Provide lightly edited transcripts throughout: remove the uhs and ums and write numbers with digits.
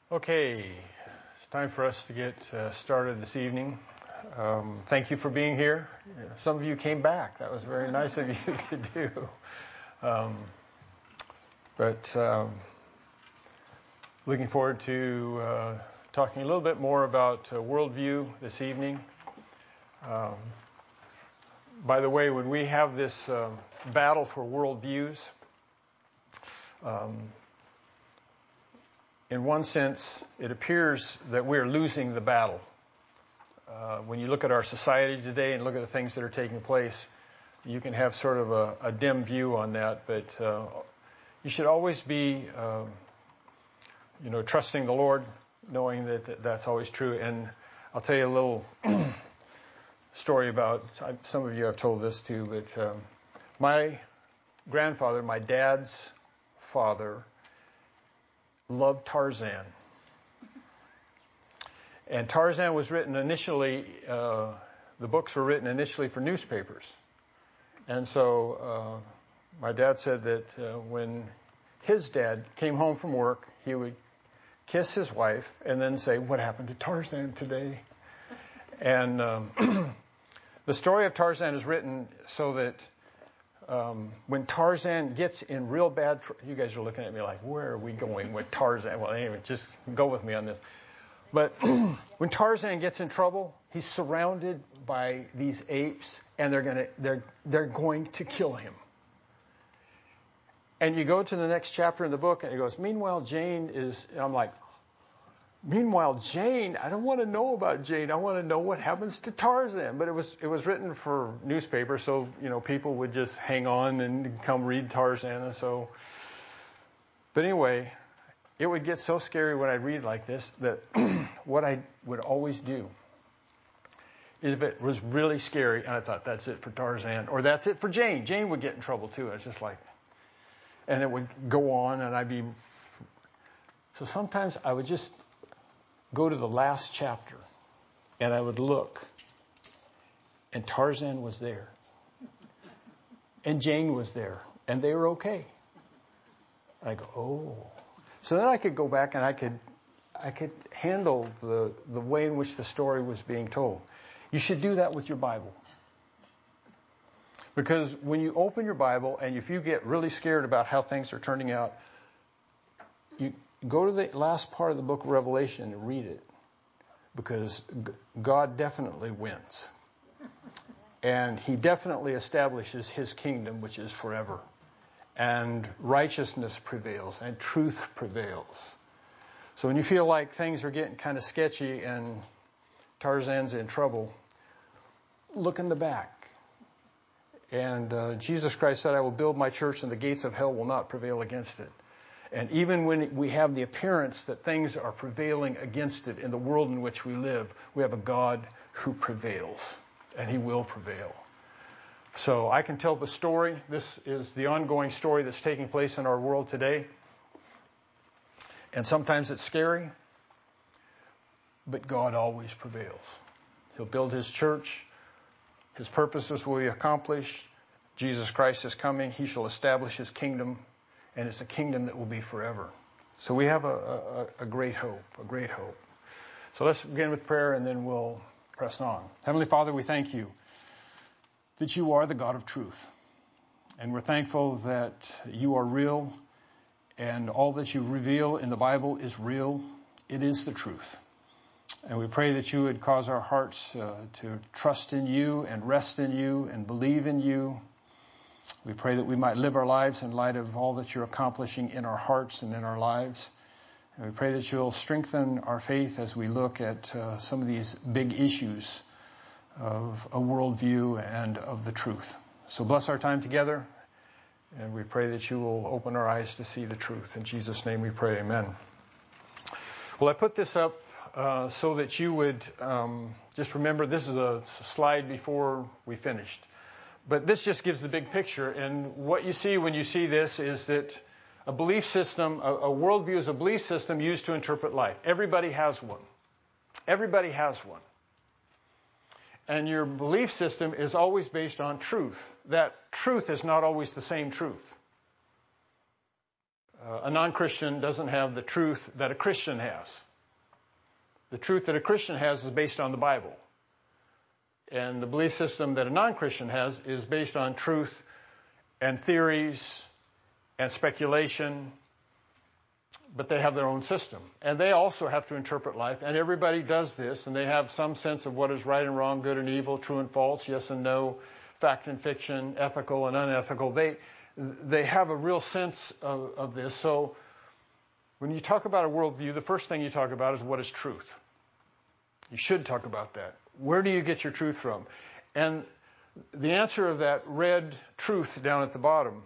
Okay, it's time for us to get started this evening. Thank you for being here. Some of you came back. That was very nice of you to do. Looking forward to talking a little bit more about worldview this evening. By the way, when we have this battle for worldviews, in one sense, it appears that we're losing the battle. When you look at our society today and look at the things that are taking place, you can have sort of a dim view on that, but you should always be, trusting the Lord, knowing that that's always true. And I'll tell you a little story about, some of you have told this too, but my grandfather, my dad's father, loved Tarzan. And Tarzan was written initially, the books were written initially for newspapers. And so my dad said that when his dad came home from work, he would kiss his wife and then say, "What happened to Tarzan today?" And the story of Tarzan is written so that when Tarzan gets in real bad trouble, you guys are looking at me like, where are we going with Tarzan? Well, anyway, just go with me on this. But when Tarzan gets in trouble, he's surrounded by these apes, and they're going to kill him. And you go to the next chapter in the book, and it goes, "Meanwhile, Jane is," and I'm like, "Meanwhile, Jane? I don't want to know about Jane. I want to know what happens to Tarzan." But it was written for newspaper, so people would just hang on and come read Tarzan, and so. But anyway, it would get so scary when I'd read like this that what I would always do is, if it was really scary, and I thought that's it for Tarzan, or that's it for Jane. Jane would get in trouble too. It's just like, and it would go on, and I'd be. So sometimes I would just go to the last chapter, and I would look, and Tarzan was there, and Jane was there, and they were okay. I go, oh. So then I could go back and I could handle the way in which the story was being told. You should do that with your Bible. Because when you open your Bible, and if you get really scared about how things are turning out, you go to the last part of the book of Revelation and read it. Because God definitely wins. And He definitely establishes His kingdom, which is forever. And righteousness prevails, and truth prevails. So when you feel like things are getting kind of sketchy and Tarzan's in trouble, look in the back. And Jesus Christ said, "I will build my church, and the gates of hell will not prevail against it." And even when we have the appearance that things are prevailing against it in the world in which we live, we have a God who prevails, and He will prevail. So I can tell the story. This is the ongoing story that's taking place in our world today. And sometimes it's scary, but God always prevails. He'll build His church. His purposes will be accomplished. Jesus Christ is coming. He shall establish His kingdom. And it's a kingdom that will be forever. So we have a great hope, a great hope. So let's begin with prayer, and then we'll press on. Heavenly Father, we thank You that You are the God of truth. And we're thankful that You are real, and all that You reveal in the Bible is real. It is the truth. And we pray that You would cause our hearts to trust in You and rest in You and believe in You. We pray that we might live our lives in light of all that You're accomplishing in our hearts and in our lives. And we pray that You'll strengthen our faith as we look at some of these big issues of a worldview and of the truth. So bless our time together, and we pray that You will open our eyes to see the truth. In Jesus' name we pray, amen. Well, I put this up so that you would just remember, this is a slide before we finished. But this just gives the big picture. And what you see when you see this is that a belief system, a worldview is a belief system used to interpret life. Everybody has one. Everybody has one. And your belief system is always based on truth. That truth is not always the same truth. A non-Christian doesn't have the truth that a Christian has. The truth that a Christian has is based on the Bible. And the belief system that a non-Christian has is based on truth and theories and speculation, but they have their own system. And they also have to interpret life, and everybody does this, and they have some sense of what is right and wrong, good and evil, true and false, yes and no, fact and fiction, ethical and unethical. They have a real sense of this. So when you talk about a worldview, the first thing you talk about is what is truth. You should talk about that. Where do you get your truth from? And the answer of that red truth down at the bottom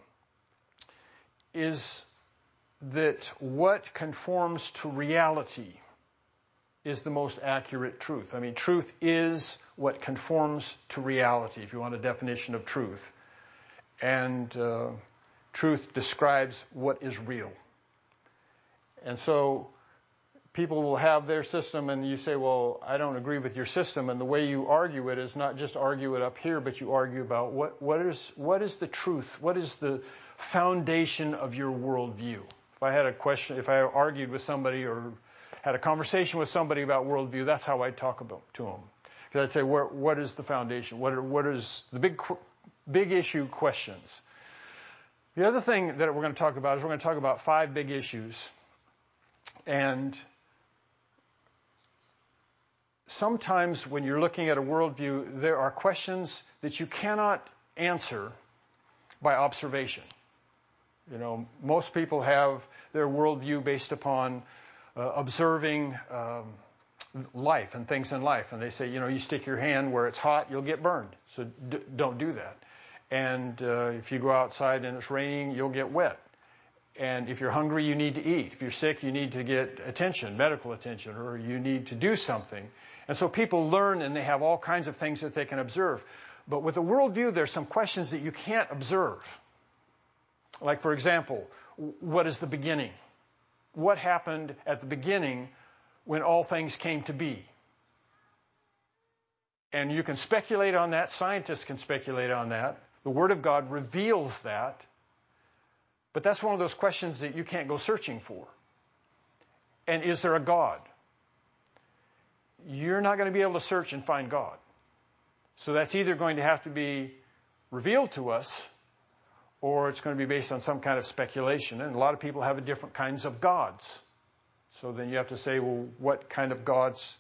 is that what conforms to reality is the most accurate truth. I mean, truth is what conforms to reality, if you want a definition of truth. And truth describes what is real. And so people will have their system, and you say, well, I don't agree with your system. And the way you argue it is not just argue it up here, but you argue about what is the truth? What is the foundation of your worldview? If I had a question, if I argued with somebody or had a conversation with somebody about worldview, that's how I'd talk to them. Because I'd say, what is the foundation? What is the big issue questions? The other thing that we're going to talk about is we're going to talk about 5 big issues. And sometimes when you're looking at a worldview, there are questions that you cannot answer by observation. You know, most people have their worldview based upon observing life and things in life. And they say, you know, you stick your hand where it's hot, you'll get burned. So don't do that. And if you go outside and it's raining, you'll get wet. And if you're hungry, you need to eat. If you're sick, you need to get attention, medical attention, or you need to do something. And so people learn, and they have all kinds of things that they can observe. But with a worldview, there's some questions that you can't observe. Like, for example, what is the beginning? What happened at the beginning when all things came to be? And you can speculate on that. Scientists can speculate on that. The Word of God reveals that. But that's one of those questions that you can't go searching for. And is there a God? You're not going to be able to search and find God. So that's either going to have to be revealed to us, or it's going to be based on some kind of speculation. And a lot of people have different kinds of gods. So then you have to say, well, what kind of gods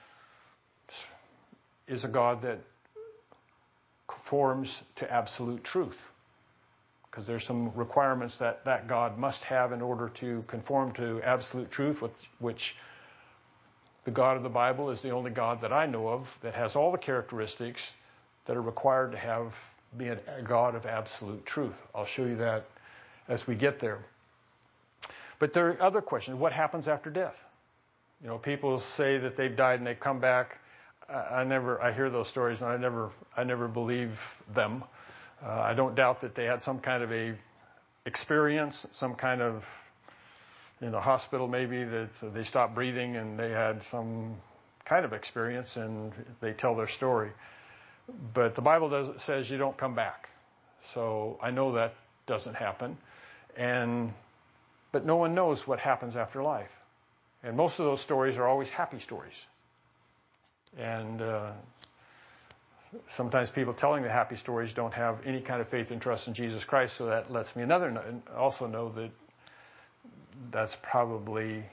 is a God that conforms to absolute truth? Because there's some requirements that that God must have in order to conform to absolute truth, which the God of the Bible is the only God that I know of that has all the characteristics that are required to be a God of absolute truth. I'll show you that as we get there. But there are other questions. What happens after death? You know, people say that they've died and they come back. I hear those stories and I never believe them. I don't doubt that they had some kind of a experience, some kind of, in the hospital maybe, that they stopped breathing and they had some kind of experience and they tell their story. But the Bible says you don't come back. So I know that doesn't happen. But no one knows what happens after life. And most of those stories are always happy stories. And sometimes people telling the happy stories don't have any kind of faith and trust in Jesus Christ, so that lets me also know that that's probably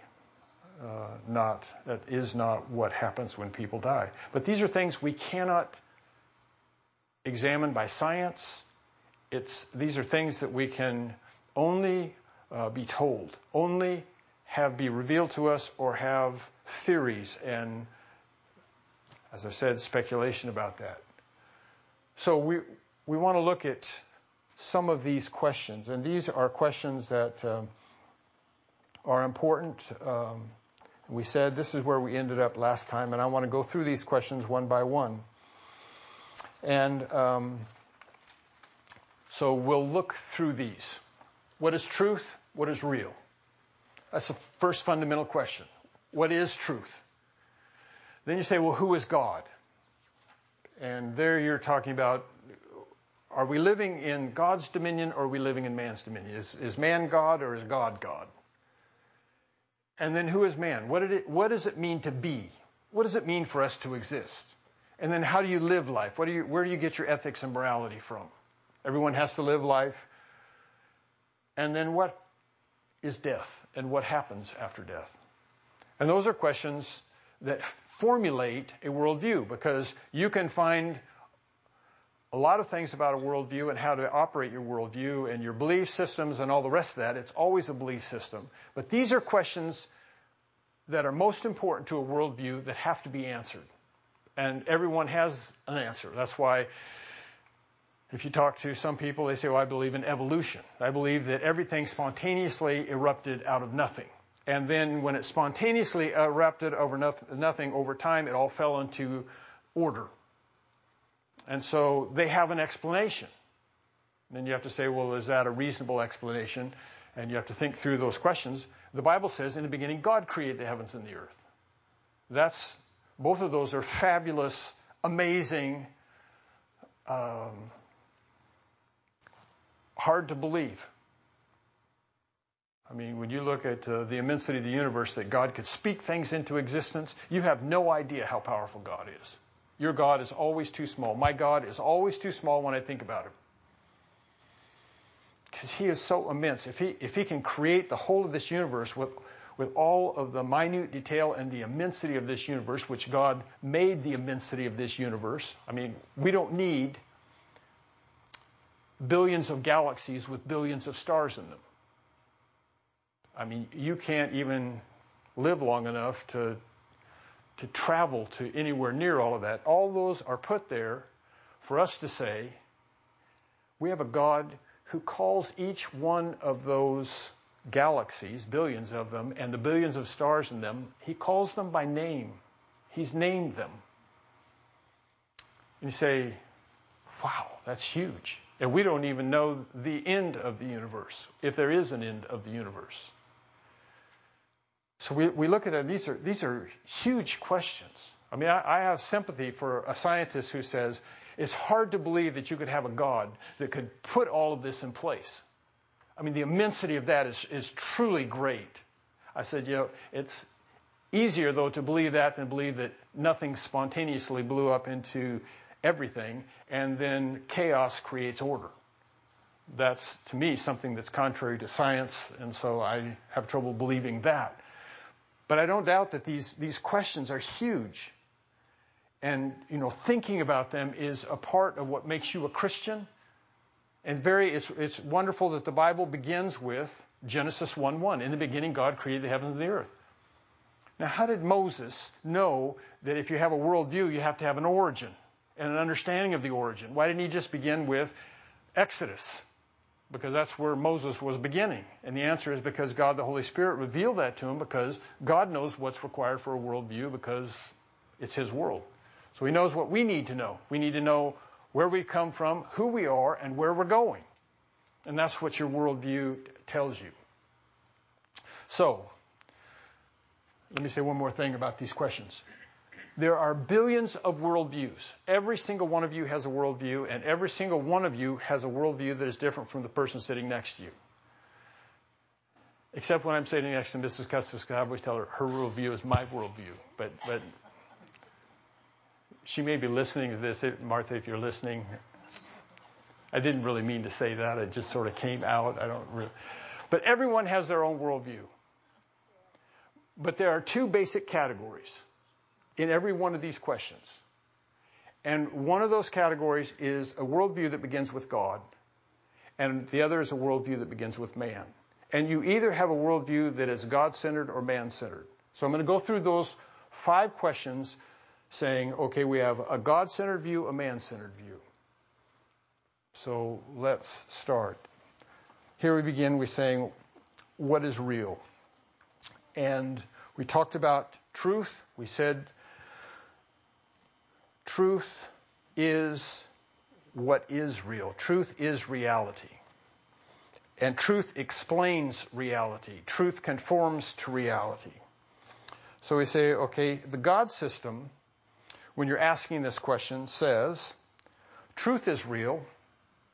that is not what happens when people die. But these are things we cannot examine by science. These are things that we can only be told, only be revealed to us, or have theories and, as I said, speculation about that. So we want to look at some of these questions, and these are questions that are important. We said this is where we ended up last time, and I want to go through these questions one by one. And so we'll look through these. What is truth? What is real? That's the first fundamental question. What is truth? Then you say, well, who is God? And there you're talking about Are we living in God's dominion or are we living in man's dominion? Is man God or is God God? And then who is man? What does it mean to be? What does it mean for us to exist? And then how do you live life? Where do you get your ethics and morality from? Everyone has to live life. And then what is death? And what happens after death? And those are questions that formulate a worldview, because you can find a lot of things about a worldview and how to operate your worldview and your belief systems and all the rest of that. It's always a belief system. But these are questions that are most important to a worldview that have to be answered. And everyone has an answer. That's why if you talk to some people, they say, well, I believe in evolution. I believe that everything spontaneously erupted out of nothing. And then when it spontaneously erupted over nothing, over time, it all fell into order. And so they have an explanation. And then you have to say, well, is that a reasonable explanation? And you have to think through those questions. The Bible says, in the beginning, God created the heavens and the earth. Both of those are fabulous, amazing, hard to believe. I mean, when you look at the immensity of the universe, that God could speak things into existence, you have no idea how powerful God is. Your God is always too small. My God is always too small when I think about him. Because he is so immense. If he can create the whole of this universe with all of the minute detail and the immensity of this universe, which God made the immensity of this universe. I mean, we don't need billions of galaxies with billions of stars in them. I mean, you can't even live long enough to travel to anywhere near all of that. All those are put there for us to say, we have a God who calls each one of those galaxies, billions of them, and the billions of stars in them, he calls them by name. He's named them. And you say, wow, that's huge. And we don't even know the end of the universe, if there is an end of the universe. So we look at it, these are huge questions. I mean, I have sympathy for a scientist who says, it's hard to believe that you could have a God that could put all of this in place. I mean, the immensity of that is truly great. I said, it's easier, though, to believe that than believe that nothing spontaneously blew up into everything, and then chaos creates order. That's, to me, something that's contrary to science, and so I have trouble believing that. But I don't doubt that these questions are huge. And, thinking about them is a part of what makes you a Christian. And it's wonderful that the Bible begins with Genesis 1:1. In the beginning, God created the heavens and the earth. Now, how did Moses know that if you have a worldview, you have to have an origin and an understanding of the origin? Why didn't he just begin with Exodus? Because that's where Moses was beginning. And the answer is because God, the Holy Spirit, revealed that to him, because God knows what's required for a worldview, because it's his world. So he knows what we need to know. We need to know where we come from, who we are, and where we're going. And that's what your worldview tells you. So, let me say one more thing about these questions. There are billions of worldviews. Every single one of you has a worldview, and every single one of you has a worldview that is different from the person sitting next to you. Except when I'm sitting next to Mrs. Custis, because I always tell her worldview is my worldview. But she may be listening to this. Martha, if you're listening, I didn't really mean to say that. It just sort of came out. But everyone has their own worldview. But there are two basic categories in every one of these questions. And one of those categories is a worldview that begins with God, and the other is a worldview that begins with man. And you either have a worldview that is God-centered or man-centered. So I'm going to go through those 5 questions saying, okay, we have a God-centered view, a man-centered view. So let's start. Here we begin with saying, what is real? And we talked about truth. We said truth is what is real. Truth is reality. And truth explains reality. Truth conforms to reality. So we say, okay, the God system, when you're asking this question, says, truth is real,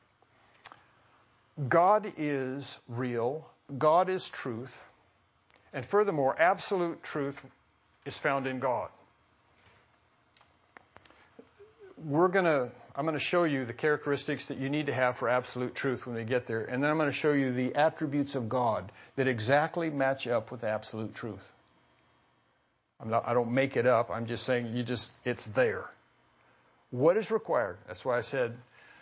God is real. God is truth. And furthermore, absolute truth is found in God. I'm going to show you the characteristics that you need to have for absolute truth when we get there. And then I'm going to show you the attributes of God that exactly match up with absolute truth. I don't make it up. I'm just saying it's there. What is required? That's why I said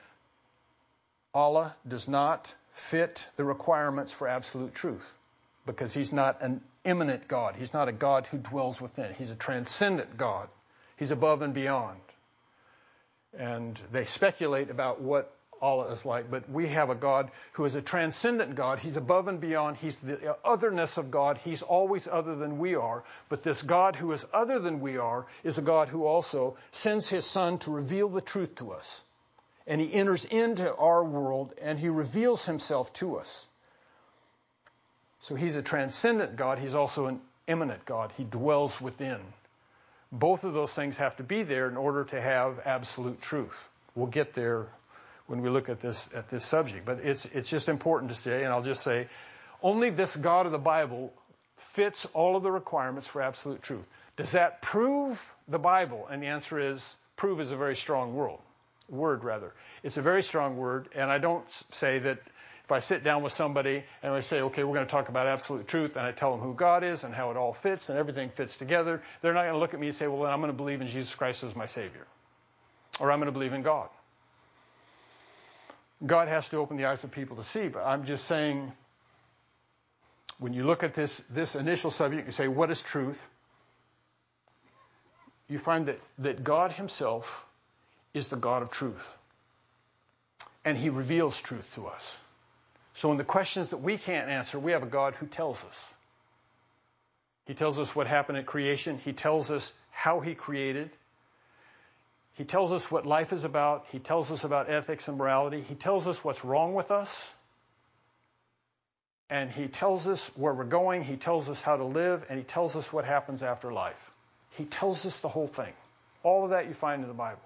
Allah does not fit the requirements for absolute truth, because he's not an immanent God. He's not a God who dwells within. He's a transcendent God. He's above and beyond. And they speculate about what Allah is like, but we have a God who is a transcendent God. He's above and beyond. He's the otherness of God. He's always other than we are. But this God who is other than we are is a God who also sends his Son to reveal the truth to us. And he enters into our world and he reveals himself to us. So he's a transcendent God. He's also an immanent God. He dwells within. Both of those things have to be there in order to have absolute truth. We'll get there when we look at this subject. But it's just important to say, and I'll just say, only this God of the Bible fits all of the requirements for absolute truth. Does that prove the Bible? And the answer is, prove is a very strong word. It's a very strong word, and I don't say that if I sit down with somebody and I say, okay, we're going to talk about absolute truth, and I tell them who God is and how it all fits and everything fits together, they're not going to look at me and say, well, then I'm going to believe in Jesus Christ as my Savior. Or I'm going to believe in God. God has to open the eyes of people to see, but I'm just saying, when you look at this initial subject, you say, what is truth? You find that God himself is the God of truth. And he reveals truth to us. So in the questions that we can't answer, we have a God who tells us. He tells us what happened at creation. He tells us how he created. He tells us what life is about. He tells us about ethics and morality. He tells us what's wrong with us. And he tells us where we're going. He tells us how to live. And he tells us what happens after life. He tells us the whole thing. All of that you find in the Bible.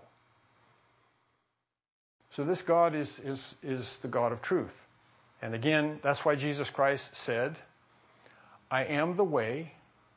So this God is the God of truth. And again, that's why Jesus Christ said, I am the way,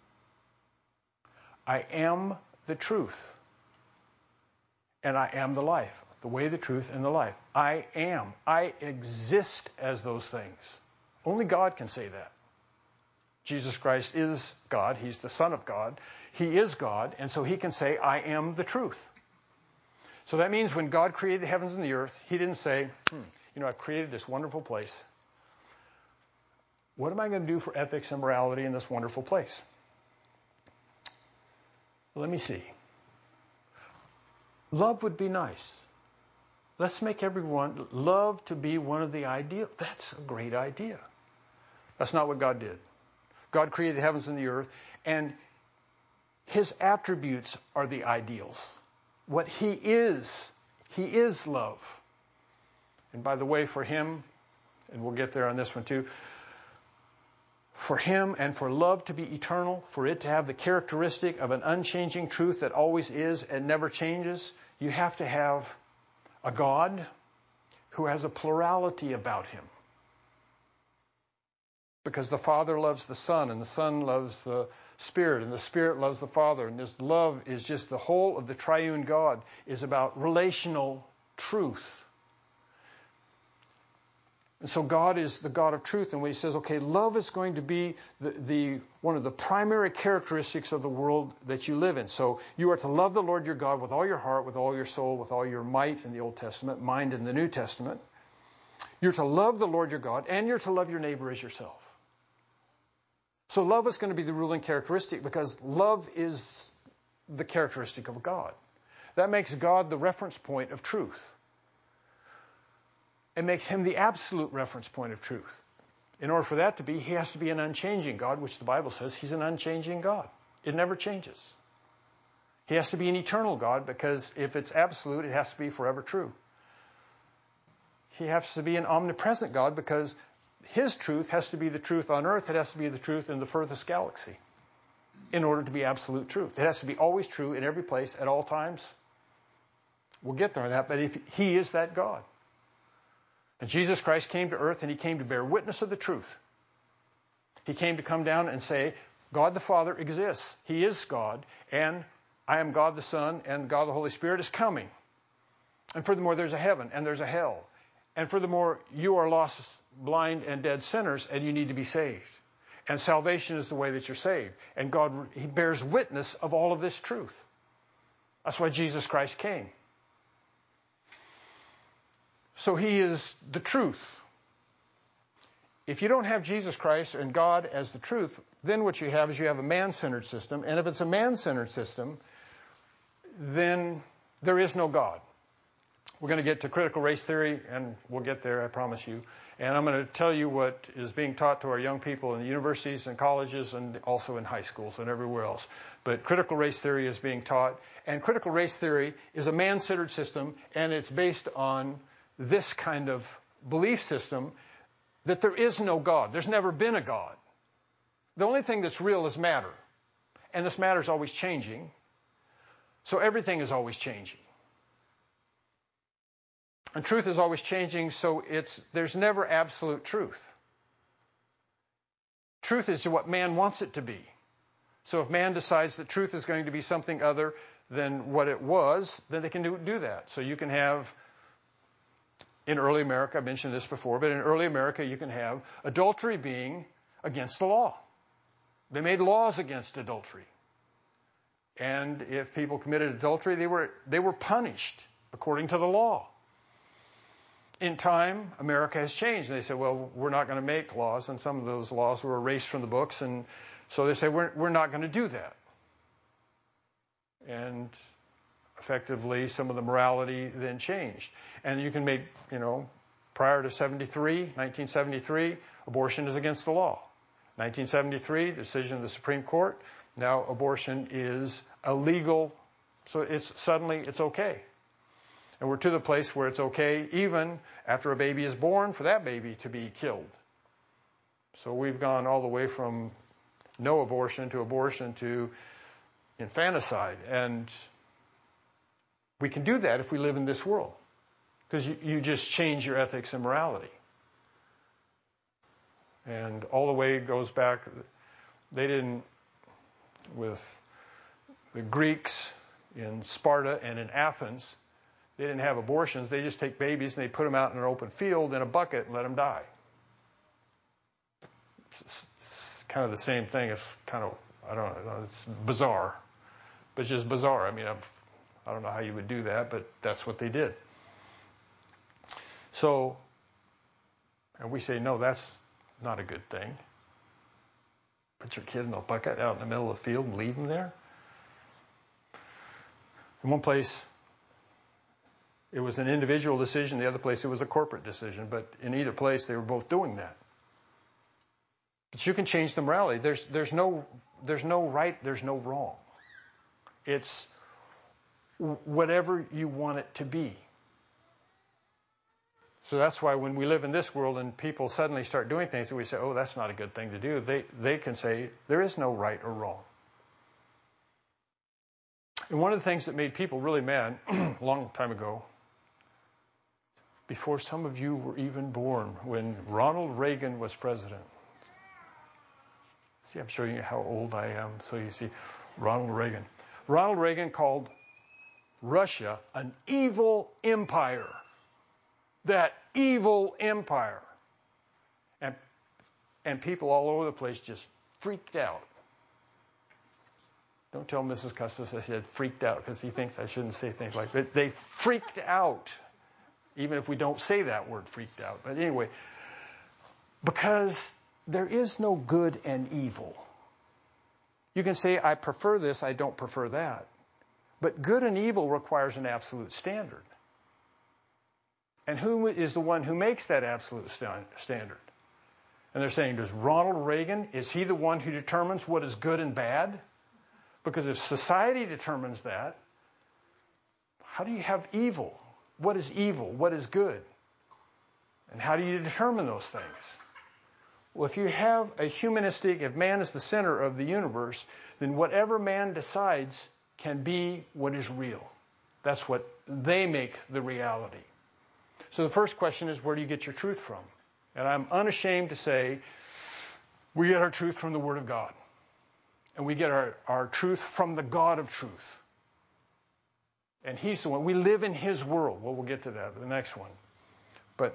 I am the truth, and I am the life. The way, the truth, and the life. I am. I exist as those things. Only God can say that. Jesus Christ is God. He's the Son of God. He is God, and so he can say, I am the truth. So that means when God created the heavens and the earth, he didn't say, I've created this wonderful place. What am I going to do for ethics and morality in this wonderful place? Let me see. Love would be nice. Let's make everyone love to be one of the ideal. That's a great idea. That's not what God did. God created the heavens and the earth, and his attributes are the ideals. What he is love. And by the way, for him, and we'll get there on this one too, for him and for love to be eternal, for it to have the characteristic of an unchanging truth that always is and never changes, you have to have a God who has a plurality about him. Because the Father loves the Son, and the Son loves the Spirit, and the Spirit loves the Father. And this love is just the whole of the triune God is about relational truth. And so God is the God of truth. And when he says, okay, love is going to be one of the primary characteristics of the world that you live in. So you are to love the Lord your God with all your heart, with all your soul, with all your might in the Old Testament, mind in the New Testament. You're to love the Lord your God, and you're to love your neighbor as yourself. So love is going to be the ruling characteristic because love is the characteristic of God. That makes God the reference point of truth. It makes him the absolute reference point of truth. In order for that to be, he has to be an unchanging God, which the Bible says he's an unchanging God. It never changes. He has to be an eternal God because if it's absolute, it has to be forever true. He has to be an omnipresent God because his truth has to be the truth on earth. It has to be the truth in the furthest galaxy in order to be absolute truth. It has to be always true in every place at all times. We'll get there on that, but if he is that God. And Jesus Christ came to earth and he came to bear witness of the truth. He came to come down and say, God the Father exists. He is God. And I am God the Son, and God the Holy Spirit is coming. And furthermore, there's a heaven and there's a hell. And furthermore, you are lost, blind, and dead sinners, and you need to be saved. And salvation is the way that you're saved. And God, he bears witness of all of this truth. That's why Jesus Christ came. So he is the truth. If you don't have Jesus Christ and God as the truth, then what you have is you have a man-centered system. And if it's a man-centered system, then there is no God. We're going to get to critical race theory, and we'll get there, I promise you. And I'm going to tell you what is being taught to our young people in the universities and colleges and also in high schools and everywhere else. But critical race theory is being taught. And critical race theory is a man-centered system, and it's based on this kind of belief system that there is no God. There's never been a God. The only thing that's real is matter. And this matter is always changing. So everything is always changing. And truth is always changing, so there's never absolute truth. Truth is what man wants it to be. So if man decides that truth is going to be something other than what it was, then they can do that. So you can have, in early America, I mentioned this before, but in early America you can have adultery being against the law. They made laws against adultery. And if people committed adultery, they were punished according to the law. In time, America has changed. And they said, well, we're not going to make laws. And some of those laws were erased from the books. And so they say, we're not going to do that. And effectively, some of the morality then changed. And you can make, prior to 1973, abortion is against the law. 1973, decision of the Supreme Court, now abortion is illegal. So suddenly it's okay. And we're to the place where it's okay, even after a baby is born, for that baby to be killed. So we've gone all the way from no abortion to infanticide. And we can do that if we live in this world. Because you just change your ethics and morality. And all the way it goes back, with the Greeks in Sparta and in Athens, they didn't have abortions. They just take babies and they put them out in an open field in a bucket and let them die. It's kind of the same thing. It's kind of, I don't know, it's bizarre. But it's just bizarre. I mean, I don't know how you would do that, but that's what they did. So, and we say, no, that's not a good thing. Put your kid in a bucket out in the middle of the field and leave him there. In one place, it was an individual decision. The other place, it was a corporate decision. But in either place, they were both doing that. But you can change the morality. There's no right, there's no wrong. It's whatever you want it to be. So that's why when we live in this world and people suddenly start doing things that we say, oh, that's not a good thing to do, they can say there is no right or wrong. And one of the things that made people really mad a long time ago, before some of you were even born, when Ronald Reagan was president. See, I'm showing you how old I am, so you see Ronald Reagan. Ronald Reagan called Russia an evil empire. That evil empire. And people all over the place just freaked out. Don't tell Mrs. Custis I said freaked out, because he thinks I shouldn't say things like that. They freaked out. Even if we don't say that word, freaked out. But anyway, because there is no good and evil. You can say, I prefer this, I don't prefer that. But good and evil requires an absolute standard. And who is the one who makes that absolute standard? And they're saying, does Ronald Reagan, is he the one who determines what is good and bad? Because if society determines that, how do you have evil? What is evil? What is good? And how do you determine those things? Well, if you have a humanistic, if man is the center of the universe, then whatever man decides can be what is real. That's what they make the reality. So the first question is, where do you get your truth from? And I'm unashamed to say we get our truth from the Word of God. And we get our truth from the God of truth. And He's the one. We live in His world. Well, we'll get to that, the next one. But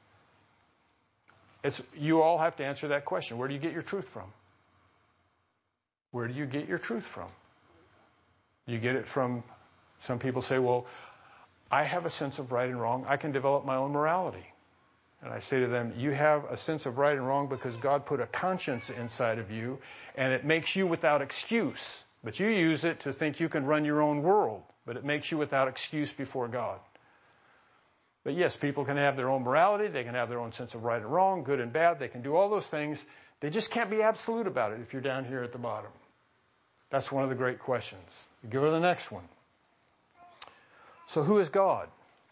you all have to answer that question. Where do you get your truth from? Where do you get your truth from? You get it from, some people say, well, I have a sense of right and wrong. I can develop my own morality. And I say to them, you have a sense of right and wrong because God put a conscience inside of you, and it makes you without excuse. But you use it to think you can run your own world, but it makes you without excuse before God. But yes, people can have their own morality. They can have their own sense of right and wrong, good and bad. They can do all those things. They just can't be absolute about it if you're down here at the bottom. That's one of the great questions. You go to the next one. So who is God?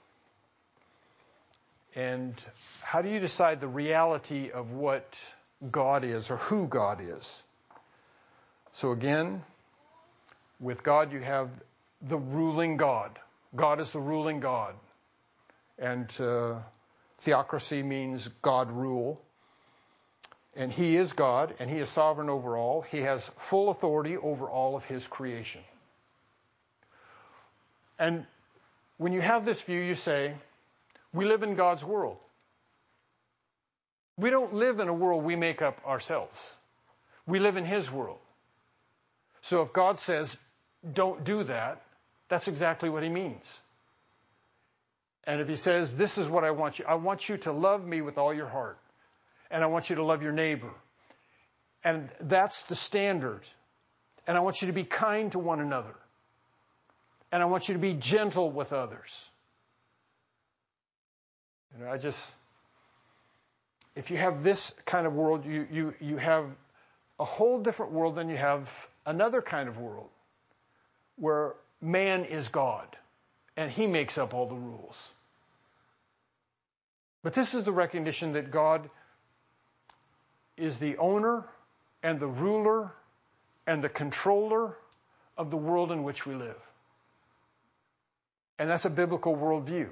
And how do you decide the reality of what God is or who God is? So again, with God you have the ruling God. God is the ruling God. And theocracy means God rule. And He is God, and He is sovereign over all. He has full authority over all of His creation. And when you have this view, you say, we live in God's world. We don't live in a world we make up ourselves. We live in His world. So if God says, don't do that, that's exactly what He means. And if He says, this is what I want you to love me with all your heart. And I want you to love your neighbor. And that's the standard. And I want you to be kind to one another. And I want you to be gentle with others. You know, if you have this kind of world, you have a whole different world than you have another kind of world where man is God and He makes up all the rules. But this is the recognition that God is the owner and the ruler and the controller of the world in which we live. And that's a biblical worldview.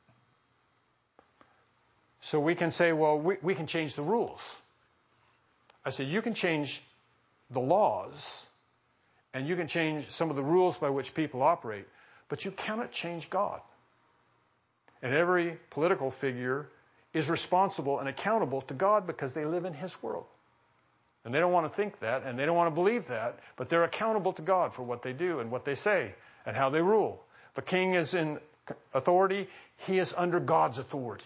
So we can say, well, we can change the rules. I said, you can change the laws and you can change some of the rules by which people operate, but you cannot change God. And every political figure is responsible and accountable to God because they live in His world. And they don't want to think that, and they don't want to believe that, but they're accountable to God for what they do and what they say and how they rule. If a king is in authority, he is under God's authority.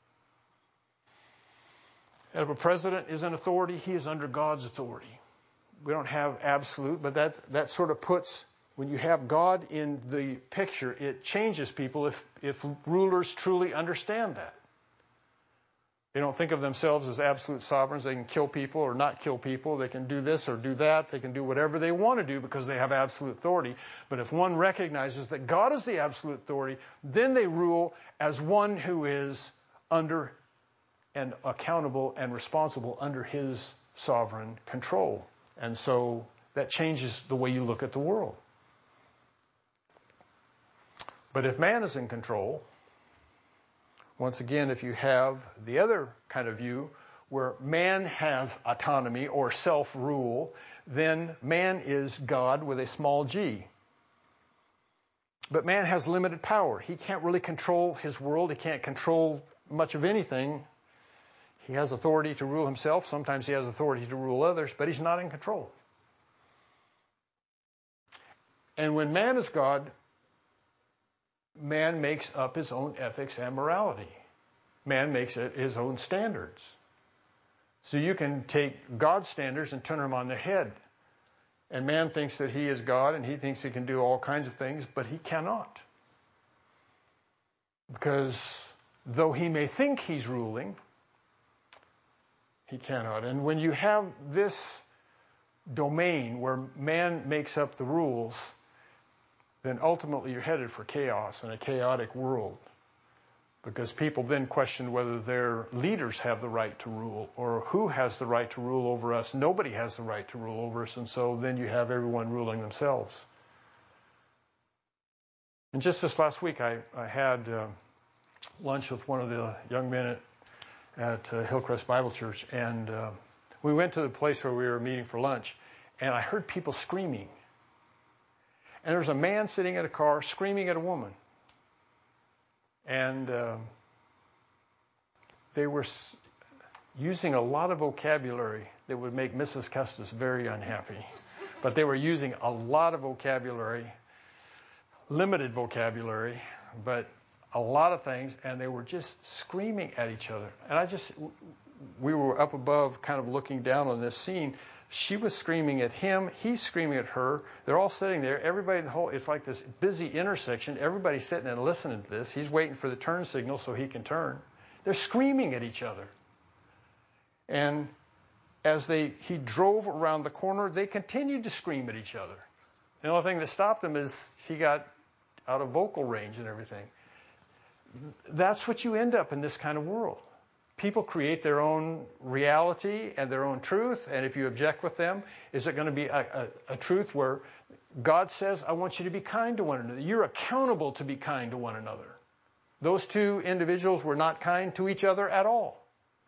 And if a president is in authority, he is under God's authority. We don't have absolute, but that sort of puts, when you have God in the picture, it changes people if rulers truly understand that. They don't think of themselves as absolute sovereigns. They can kill people or not kill people. They can do this or do that. They can do whatever they want to do because they have absolute authority. But if one recognizes that God is the absolute authority, then they rule as one who is under and accountable and responsible under His sovereign control. And so that changes the way you look at the world. But if man is in control, once again, if you have the other kind of view where man has autonomy or self-rule, then man is God with a small g. But man has limited power. He can't really control his world. He can't control much of anything. He has authority to rule himself. Sometimes he has authority to rule others, but he's not in control. And when man is God, man makes up his own ethics and morality. Man makes his own standards. So you can take God's standards and turn them on their head. And man thinks that he is God and he thinks he can do all kinds of things, but he cannot. Because though he may think he's ruling, he cannot. And when you have this domain where man makes up the rules, then ultimately you're headed for chaos and a chaotic world. Because people then question whether their leaders have the right to rule or who has the right to rule over us. Nobody has the right to rule over us, and so then you have everyone ruling themselves. And just this last week I had lunch with one of the young men at Hillcrest Bible Church, and we went to the place where we were meeting for lunch, and I heard people screaming. And there was a man sitting in a car screaming at a woman. And they were using a lot of vocabulary that would make Mrs. Custis very unhappy. But they were using a lot of vocabulary, limited vocabulary, but a lot of things, and they were just screaming at each other. And we were up above kind of looking down on this scene. She was screaming at him. He's screaming at her. They're all sitting there. Everybody in the whole, it's like this busy intersection. Everybody's sitting and listening to this. He's waiting for the turn signal so he can turn. They're screaming at each other. And as he drove around the corner, they continued to scream at each other. The only thing that stopped him is he got out of vocal range and everything. That's what you end up in this kind of world. People create their own reality and their own truth, and if you object with them, is it going to be a truth where God says, I want you to be kind to one another? You're accountable to be kind to one another. Those two individuals were not kind to each other at all.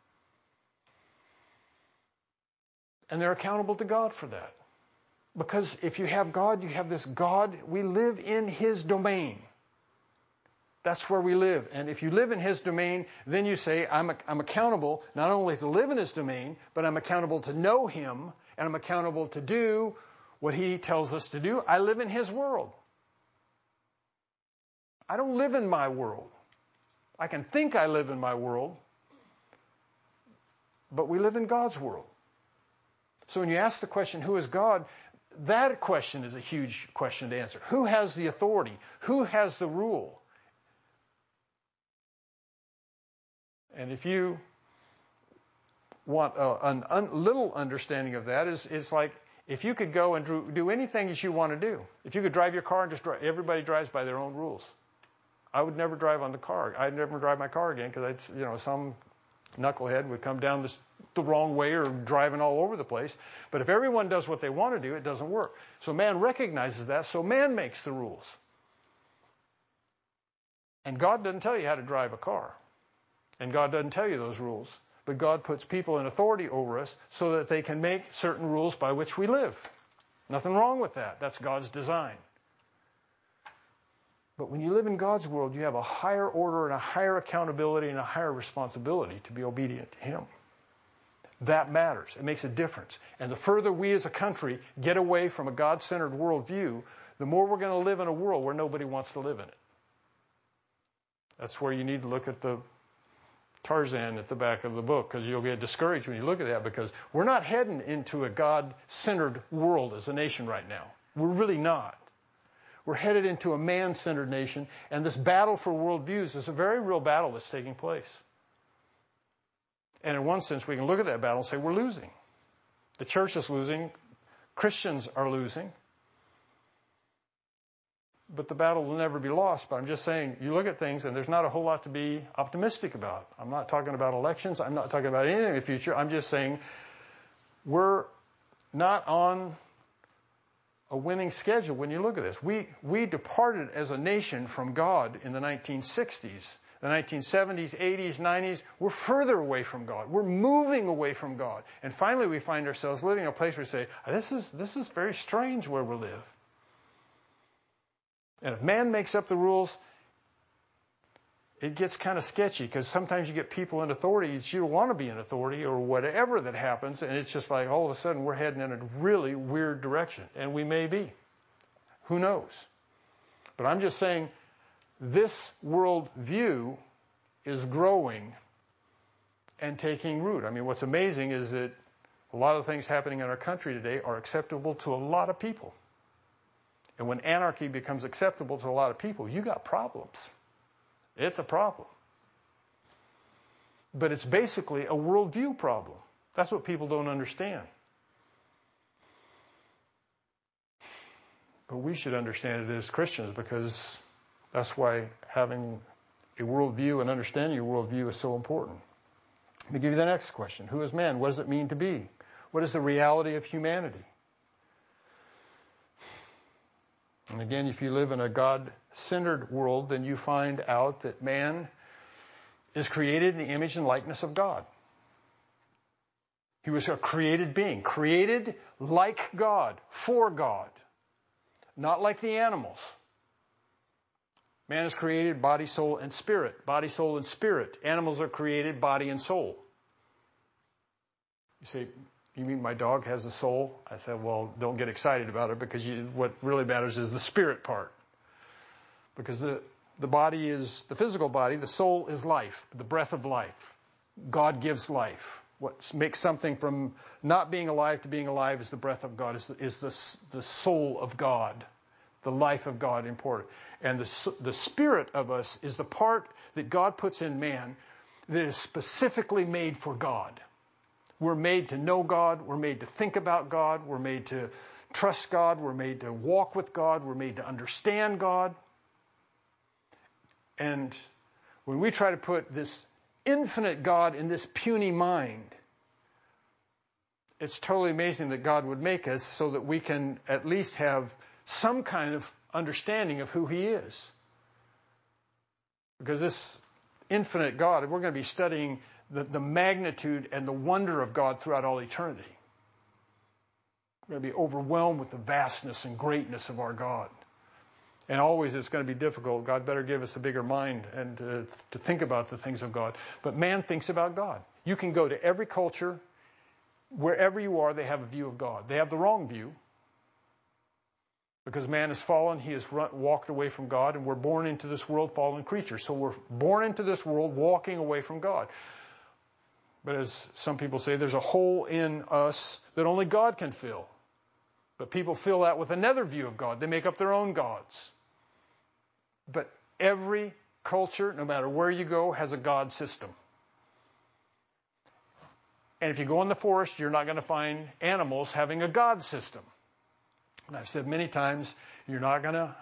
And they're accountable to God for that. Because if you have God, you have this God. We live in His domain. That's where we live. And if you live in His domain, then you say, I'm accountable not only to live in His domain, but I'm accountable to know Him, and I'm accountable to do what He tells us to do. I live in His world. I don't live in my world. I can think I live in my world, but we live in God's world. So when you ask the question, who is God? That question is a huge question to answer. Who has the authority? Who has the rule? And if you want a little understanding of that, it's like if you could go and do anything that you want to do. If you could drive your car and just drive, everybody drives by their own rules. I would never drive on the car. I'd never drive my car again because some knucklehead would come down the wrong way or driving all over the place. But if everyone does what they want to do, it doesn't work. So man recognizes that, so man makes the rules. And God doesn't tell you how to drive a car. And God doesn't tell you those rules. But God puts people in authority over us so that they can make certain rules by which we live. Nothing wrong with that. That's God's design. But when you live in God's world, you have a higher order and a higher accountability and a higher responsibility to be obedient to Him. That matters. It makes a difference. And the further we as a country get away from a God-centered worldview, the more we're going to live in a world where nobody wants to live in it. That's where you need to look at the Tarzan at the back of the book, because you'll get discouraged when you look at that, because we're not heading into a God-centered world as a nation right now. We're really not. We're headed into a man-centered nation, and this battle for worldviews is a very real battle that's taking place. And in one sense, we can look at that battle and say we're losing. The church is losing. Christians are losing. But the battle will never be lost. But I'm just saying, you look at things, and there's not a whole lot to be optimistic about. I'm not talking about elections. I'm not talking about anything in the future. I'm just saying we're not on a winning schedule when you look at this. We departed as a nation from God in the 1960s. The 1970s, 80s, 90s, we're further away from God. We're moving away from God. And finally we find ourselves living in a place where we say, this is very strange where we live. And if man makes up the rules, it gets kind of sketchy, because sometimes you get people in authority that you don't want to be in authority or whatever that happens, and it's just like all of a sudden we're heading in a really weird direction. And we may be. Who knows? But I'm just saying this world view is growing and taking root. I mean, what's amazing is that a lot of things happening in our country today are acceptable to a lot of people. And when anarchy becomes acceptable to a lot of people, you got problems. It's a problem. But it's basically a worldview problem. That's what people don't understand. But we should understand it as Christians, because that's why having a worldview and understanding your worldview is so important. Let me give you the next question. Who is man? What does it mean to be? What is the reality of humanity? And again, if you live in a God-centered world, then you find out that man is created in the image and likeness of God. He was a created being, created like God, for God, not like the animals. Man is created body, soul, and spirit. Body, soul, and spirit. Animals are created body and soul. You say, you mean my dog has a soul? I said, well, don't get excited about it, because what really matters is the spirit part. Because the body is the physical body, the soul is life, the breath of life. God gives life. What makes something from not being alive to being alive is the breath of God, is the soul of God, the life of God important. And the spirit of us is the part that God puts in man that is specifically made for God. We're made to know God. We're made to think about God. We're made to trust God. We're made to walk with God. We're made to understand God. And when we try to put this infinite God in this puny mind, it's totally amazing that God would make us so that we can at least have some kind of understanding of who He is. Because this infinite God, we're going to be studying the magnitude and the wonder of God throughout all eternity. We're going to be overwhelmed with the vastness and greatness of our God. And always it's going to be difficult. God better give us a bigger mind and to think about the things of God. But man thinks about God. You can go to every culture. Wherever you are, they have a view of God. They have the wrong view. Because man has fallen, he has walked away from God, and we're born into this world fallen creatures. So we're born into this world walking away from God. But as some people say, there's a hole in us that only God can fill. But people fill that with another view of God. They make up their own gods. But every culture, no matter where you go, has a God system. And if you go in the forest, you're not going to find animals having a God system. And I've said many times, you're not going to,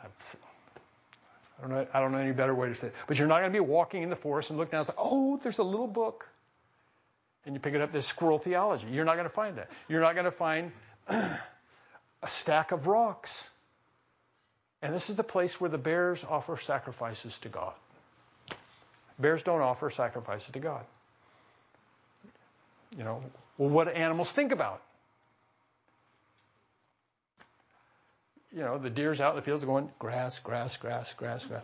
I don't know any better way to say it, but you're not going to be walking in the forest and look down and say, oh, there's a little book. And you pick it up, there's squirrel theology. You're not going to find that. You're not going to find a stack of rocks. And this is the place where the bears offer sacrifices to God. Bears don't offer sacrifices to God. You know, well, what do animals think about? You know, the deer's out in the fields going, grass, grass, grass, grass, grass.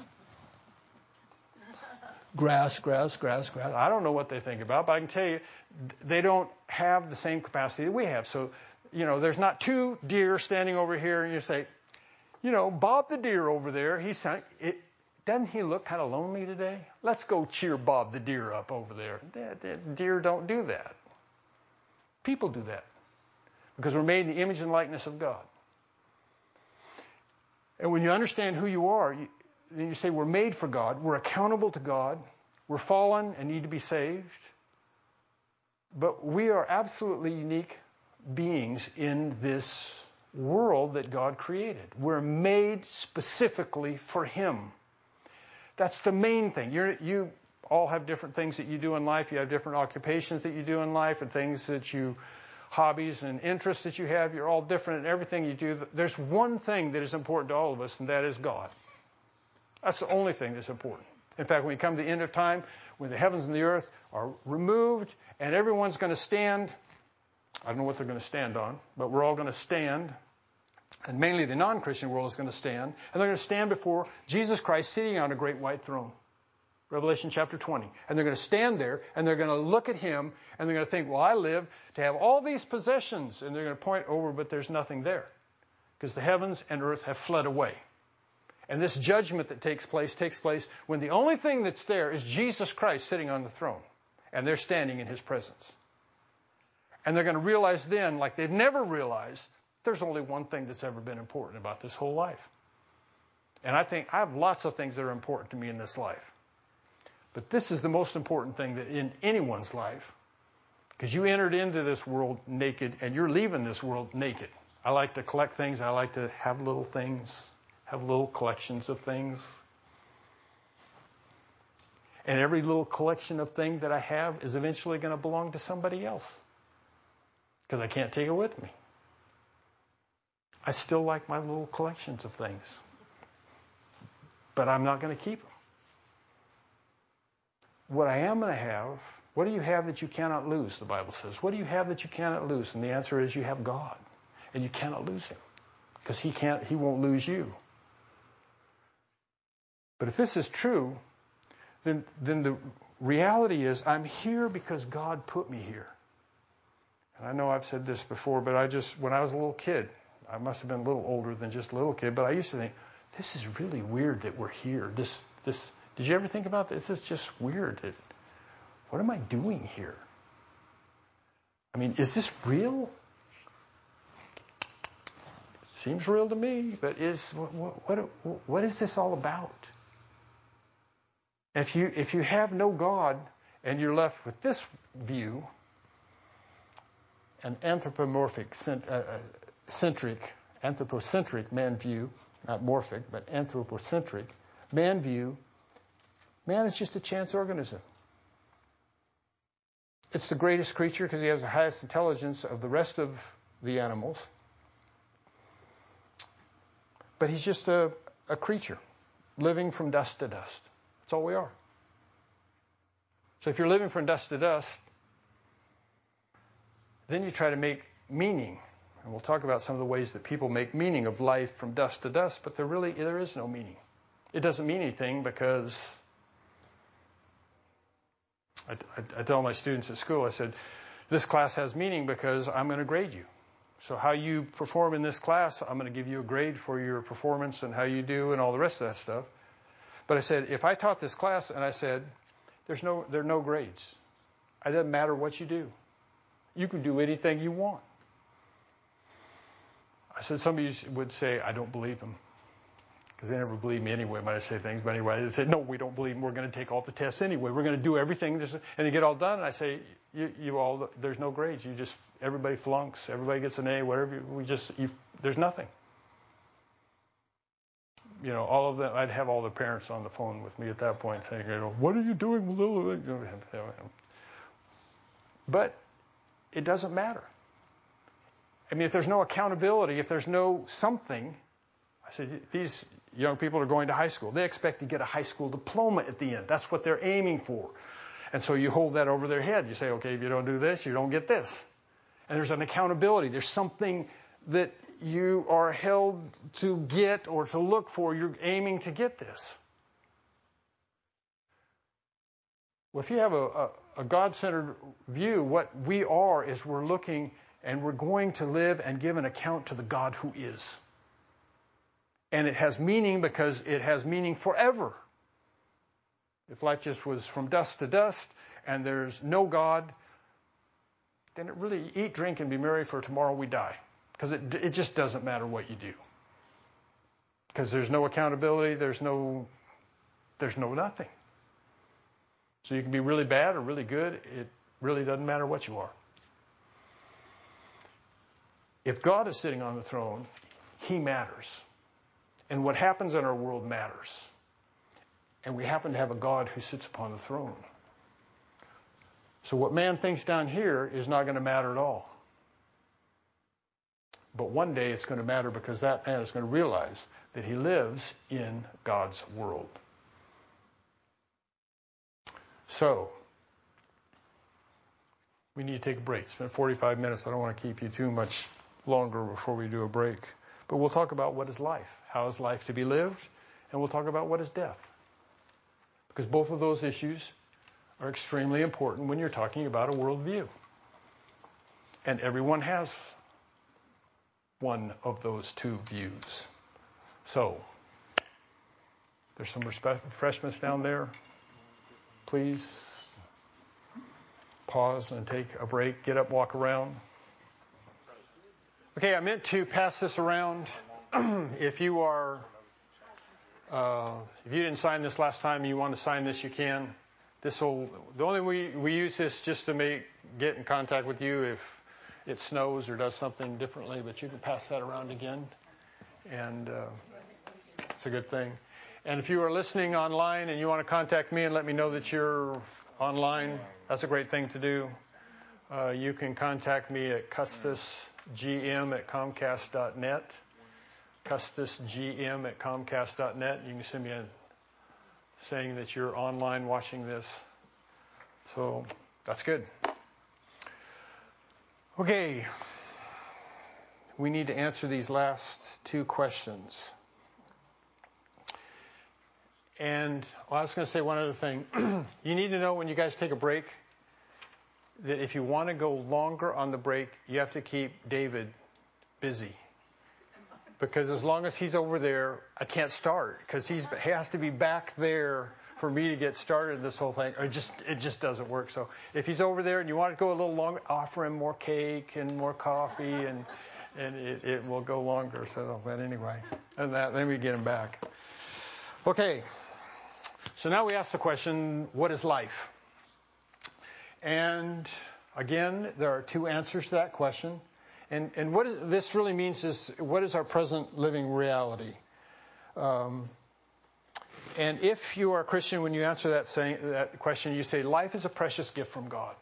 Grass, grass, grass, grass. I don't know what they think about, but I can tell you they don't have the same capacity that we have. So, you know, there's not two deer standing over here and you say, you know, Bob the deer over there, doesn't he look kind of lonely today? Let's go cheer Bob the deer up over there. Deer don't do that. People do that because we're made in the image and likeness of God. And when you understand who you are, then you say we're made for God, we're accountable to God, we're fallen and need to be saved, but we are absolutely unique beings in this world that God created. We're made specifically for Him. That's the main thing. You all have different things that you do in life. You have different occupations that you do in life and things that hobbies and interests that you have. You're all different in everything you do. There's one thing that is important to all of us, and that is God. That's the only thing that's important. In fact, when we come to the end of time, when the heavens and the earth are removed and everyone's going to stand, I don't know what they're going to stand on, but we're all going to stand, and mainly the non-Christian world is going to stand, and they're going to stand before Jesus Christ sitting on a great white throne. Revelation chapter 20. And they're going to stand there, and they're going to look at Him, and they're going to think, well, I live to have all these possessions. And they're going to point over, but there's nothing there. Because the heavens and earth have fled away. And this judgment that takes place when the only thing that's there is Jesus Christ sitting on the throne. And they're standing in His presence. And they're going to realize then, like they've never realized, there's only one thing that's ever been important about this whole life. And I have lots of things that are important to me in this life. But this is the most important thing that in anyone's life, because you entered into this world naked and you're leaving this world naked. I like to collect things. I like to have little things, have little collections of things. And every little collection of things that I have is eventually going to belong to somebody else because I can't take it with me. I still like my little collections of things, but I'm not going to keep them. what I am going to have, what do you have that you cannot lose, the Bible says. What do you have that you cannot lose? And the answer is you have God. And you cannot lose him. Because he won't lose you. But if this is true, then the reality is I'm here because God put me here. And I know I've said this before, but when I was a little kid, I must have been a little older than just a little kid, but I used to think, this is really weird that we're here. Did you ever think about this? This is just weird. What am I doing here? I mean, is this real? It seems real to me, but what is this all about? If you have no God and you're left with this view, an anthropocentric man view, not morphic, but anthropocentric man view, man is just a chance organism. It's the greatest creature because he has the highest intelligence of the rest of the animals. But he's just a creature living from dust to dust. That's all we are. So if you're living from dust to dust, then you try to make meaning. And we'll talk about some of the ways that people make meaning of life from dust to dust, but there is no meaning. It doesn't mean anything because I tell my students at school, I said, this class has meaning because I'm going to grade you. So how you perform in this class, I'm going to give you a grade for your performance and how you do and all the rest of that stuff. But I said, if I taught this class and I said, there are no grades. It doesn't matter what you do. You can do anything you want. I said, some of you would say, I don't believe them. Because they never believe me anyway when I say things. But anyway, they say, no, we don't believe them. We're going to take all the tests anyway. We're going to do everything. And they get all done. And I say, you all, there's no grades. Everybody flunks. Everybody gets an A, whatever. There's nothing. All of them, I'd have all the parents on the phone with me at that point saying, what are you doing, little? But it doesn't matter. I mean, if there's no accountability, if there's no something, I said, these young people are going to high school. They expect to get a high school diploma at the end. That's what they're aiming for. And so you hold that over their head. You say, okay, if you don't do this, you don't get this. And there's an accountability. There's something that you are held to get or to look for. You're aiming to get this. Well, if you have a God-centered view, what we are is we're looking and we're going to live and give an account to the God who is. And it has meaning because it has meaning forever. If life just was from dust to dust and there's no God, then it really eat, drink, and be merry, for tomorrow we die. Because it just doesn't matter what you do. Because there's no accountability, there's no nothing. So you can be really bad or really good. It really doesn't matter what you are. If God is sitting on the throne, He matters. And what happens in our world matters. And we happen to have a God who sits upon the throne. So what man thinks down here is not going to matter at all. But one day it's going to matter because that man is going to realize that he lives in God's world. So, we need to take a break. It's been 45 minutes. I don't want to keep you too much longer before we do a break. But we'll talk about what is life. How is life to be lived? And we'll talk about what is death. Because both of those issues are extremely important when you're talking about a worldview. And everyone has one of those two views. So, there's some refreshments down there. Please pause and take a break. Get up, walk around. Okay, I meant to pass this around. If you didn't sign this last time and you want to sign this, you can. The only way we use this just to get in contact with you if it snows or does something differently, but you can pass that around again, and it's a good thing. And if you are listening online and you want to contact me and let me know that you're online, that's a great thing to do. You can contact me at custisgm@comcast.net, custisgm@comcast.net. You can send me saying that you're online watching this. So that's good. Okay. We need to answer these last two questions. And I was going to say one other thing. You need to know when you guys take a break that if you want to go longer on the break, you have to keep David busy. Because as long as he's over there, I can't start. Because he has to be back there for me to get started in this whole thing. Or it just doesn't work. So if he's over there and you want to go a little longer, offer him more cake and more coffee, and it will go longer. So, but anyway, and then we get him back. Okay. So now we ask the question, what is life? And again, there are two answers to that question. And what this really means is, what is our present living reality? And if you are a Christian, when you answer that question, you say, life is a precious gift from God.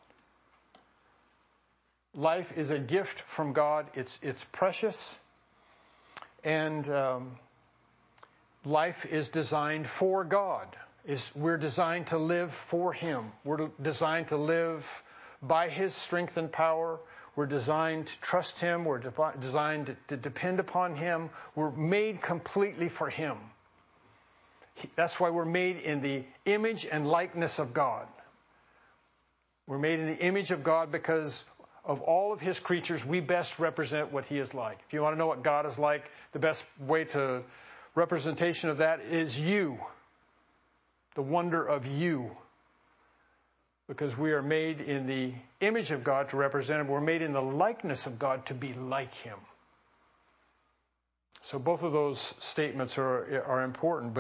Life is a gift from God. It's precious. And life is designed for God. We're designed to live for Him. We're designed to live by His strength and power. We're designed to trust Him. We're designed to depend upon Him. We're made completely for Him. That's why we're made in the image and likeness of God. We're made in the image of God because of all of His creatures, we best represent what He is like. If you want to know what God is like, the best way to representation of that is you. The wonder of you. Because we are made in the image of God to represent Him. We're made in the likeness of God to be like Him. So both of those statements are important.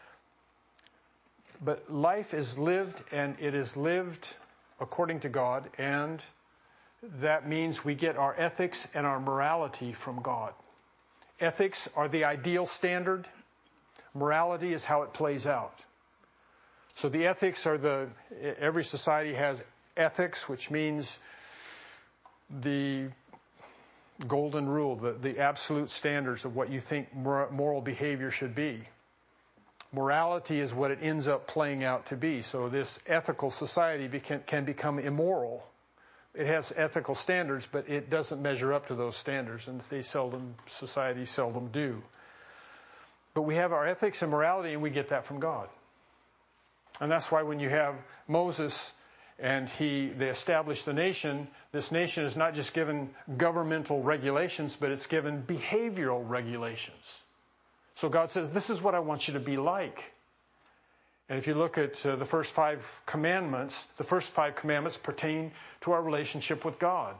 But life is lived, and it is lived according to God. And that means we get our ethics and our morality from God. Ethics are the ideal standard. Morality is how it plays out. So the ethics are every society has ethics, which means the golden rule, the absolute standards of what you think moral behavior should be. Morality is what it ends up playing out to be. So this ethical society can become immoral. It has ethical standards, but it doesn't measure up to those standards, and societies seldom do. But we have our ethics and morality, and we get that from God. And that's why when you have Moses and they establish the nation, this nation is not just given governmental regulations, but it's given behavioral regulations. So God says, this is what I want you to be like. And if you look at the first 5 commandments, the first 5 commandments pertain to our relationship with God.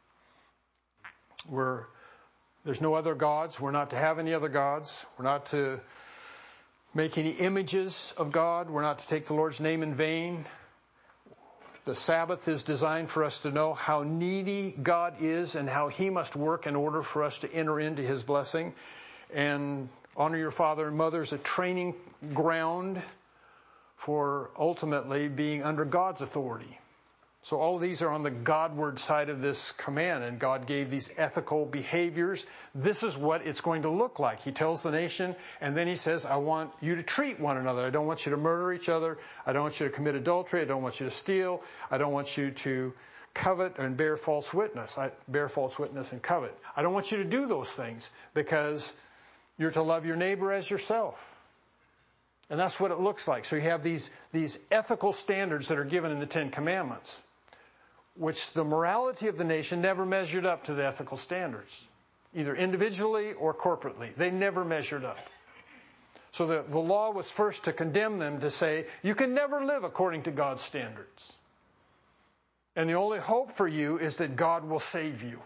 There's no other gods. We're not to have any other gods. We're not to make any images of God. We're not to take the Lord's name in vain. The Sabbath is designed for us to know how needy God is and how He must work in order for us to enter into His blessing. And honor your father and mother is a training ground for ultimately being under God's authority. So all of these are on the Godward side of this command, and God gave these ethical behaviors. This is what it's going to look like. He tells the nation, and then He says, I want you to treat one another. I don't want you to murder each other. I don't want you to commit adultery. I don't want you to steal. I don't want you to covet and bear false witness. Bear false witness and covet. I don't want you to do those things because you're to love your neighbor as yourself. And that's what it looks like. So you have these ethical standards that are given in the 10 Commandments, which the morality of the nation never measured up to the ethical standards, either individually or corporately. They never measured up. So the law was first to condemn them, to say, you can never live according to God's standards. And the only hope for you is that God will save you.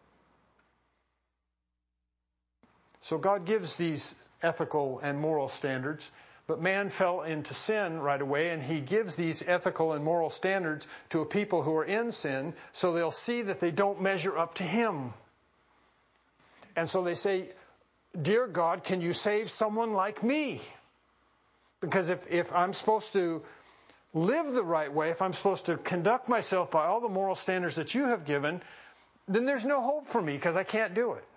So God gives these ethical and moral standards. But man fell into sin right away, and He gives these ethical and moral standards to a people who are in sin, so they'll see that they don't measure up to Him. And so they say, dear God, can you save someone like me? Because if I'm supposed to live the right way, if I'm supposed to conduct myself by all the moral standards that you have given, then there's no hope for me because I can't do it.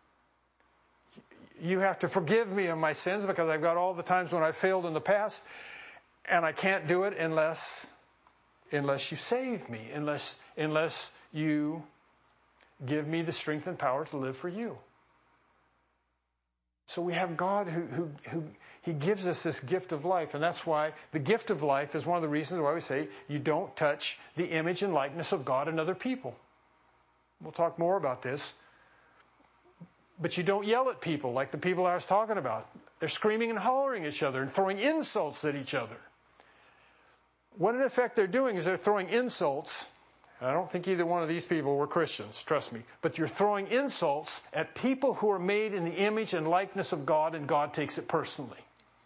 You have to forgive me of my sins because I've got all the times when I failed in the past, and I can't do it unless unless you save me, unless you give me the strength and power to live for you. So we have God who He gives us this gift of life, and that's why the gift of life is one of the reasons why we say you don't touch the image and likeness of God in other people. We'll talk more about this. But you don't yell at people like the people I was talking about. They're screaming and hollering at each other and throwing insults at each other. What in effect they're doing is they're throwing insults. I don't think either one of these people were Christians, trust me. But you're throwing insults at people who are made in the image and likeness of God, and God takes it personally.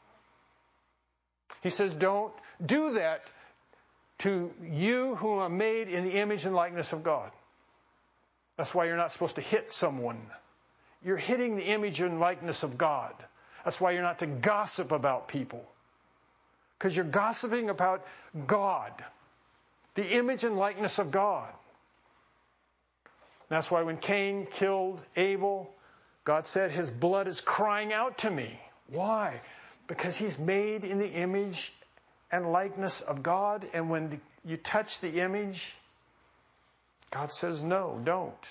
He says, don't do that to you who are made in the image and likeness of God. That's why you're not supposed to hit someone. You're hitting the image and likeness of God. That's why you're not to gossip about people. Because you're gossiping about God. The image and likeness of God. That's why when Cain killed Abel, God said, his blood is crying out to me. Why? Because he's made in the image and likeness of God. And when you touch the image, God says, no, don't.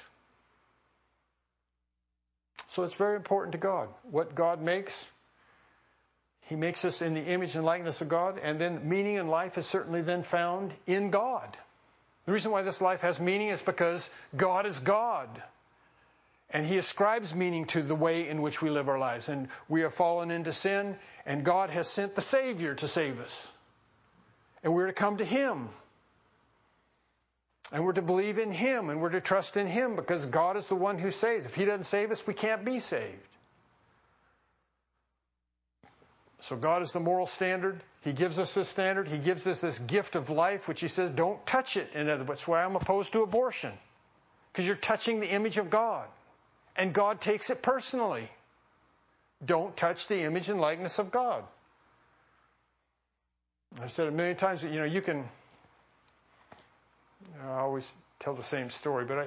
So it's very important to God. What God makes, He makes us in the image and likeness of God, and then meaning in life is certainly then found in God. The reason why this life has meaning is because God is God. And He ascribes meaning to the way in which we live our lives. And we have fallen into sin, and God has sent the Savior to save us. And we're to come to Him. And we're to believe in Him, and we're to trust in Him, because God is the one who saves. If He doesn't save us, we can't be saved. So God is the moral standard. He gives us this standard. He gives us this gift of life, which He says, don't touch it. In other words, that's why I'm opposed to abortion. Because you're touching the image of God. And God takes it personally. Don't touch the image and likeness of God. I've said it a million times that, you can... I always tell the same story, but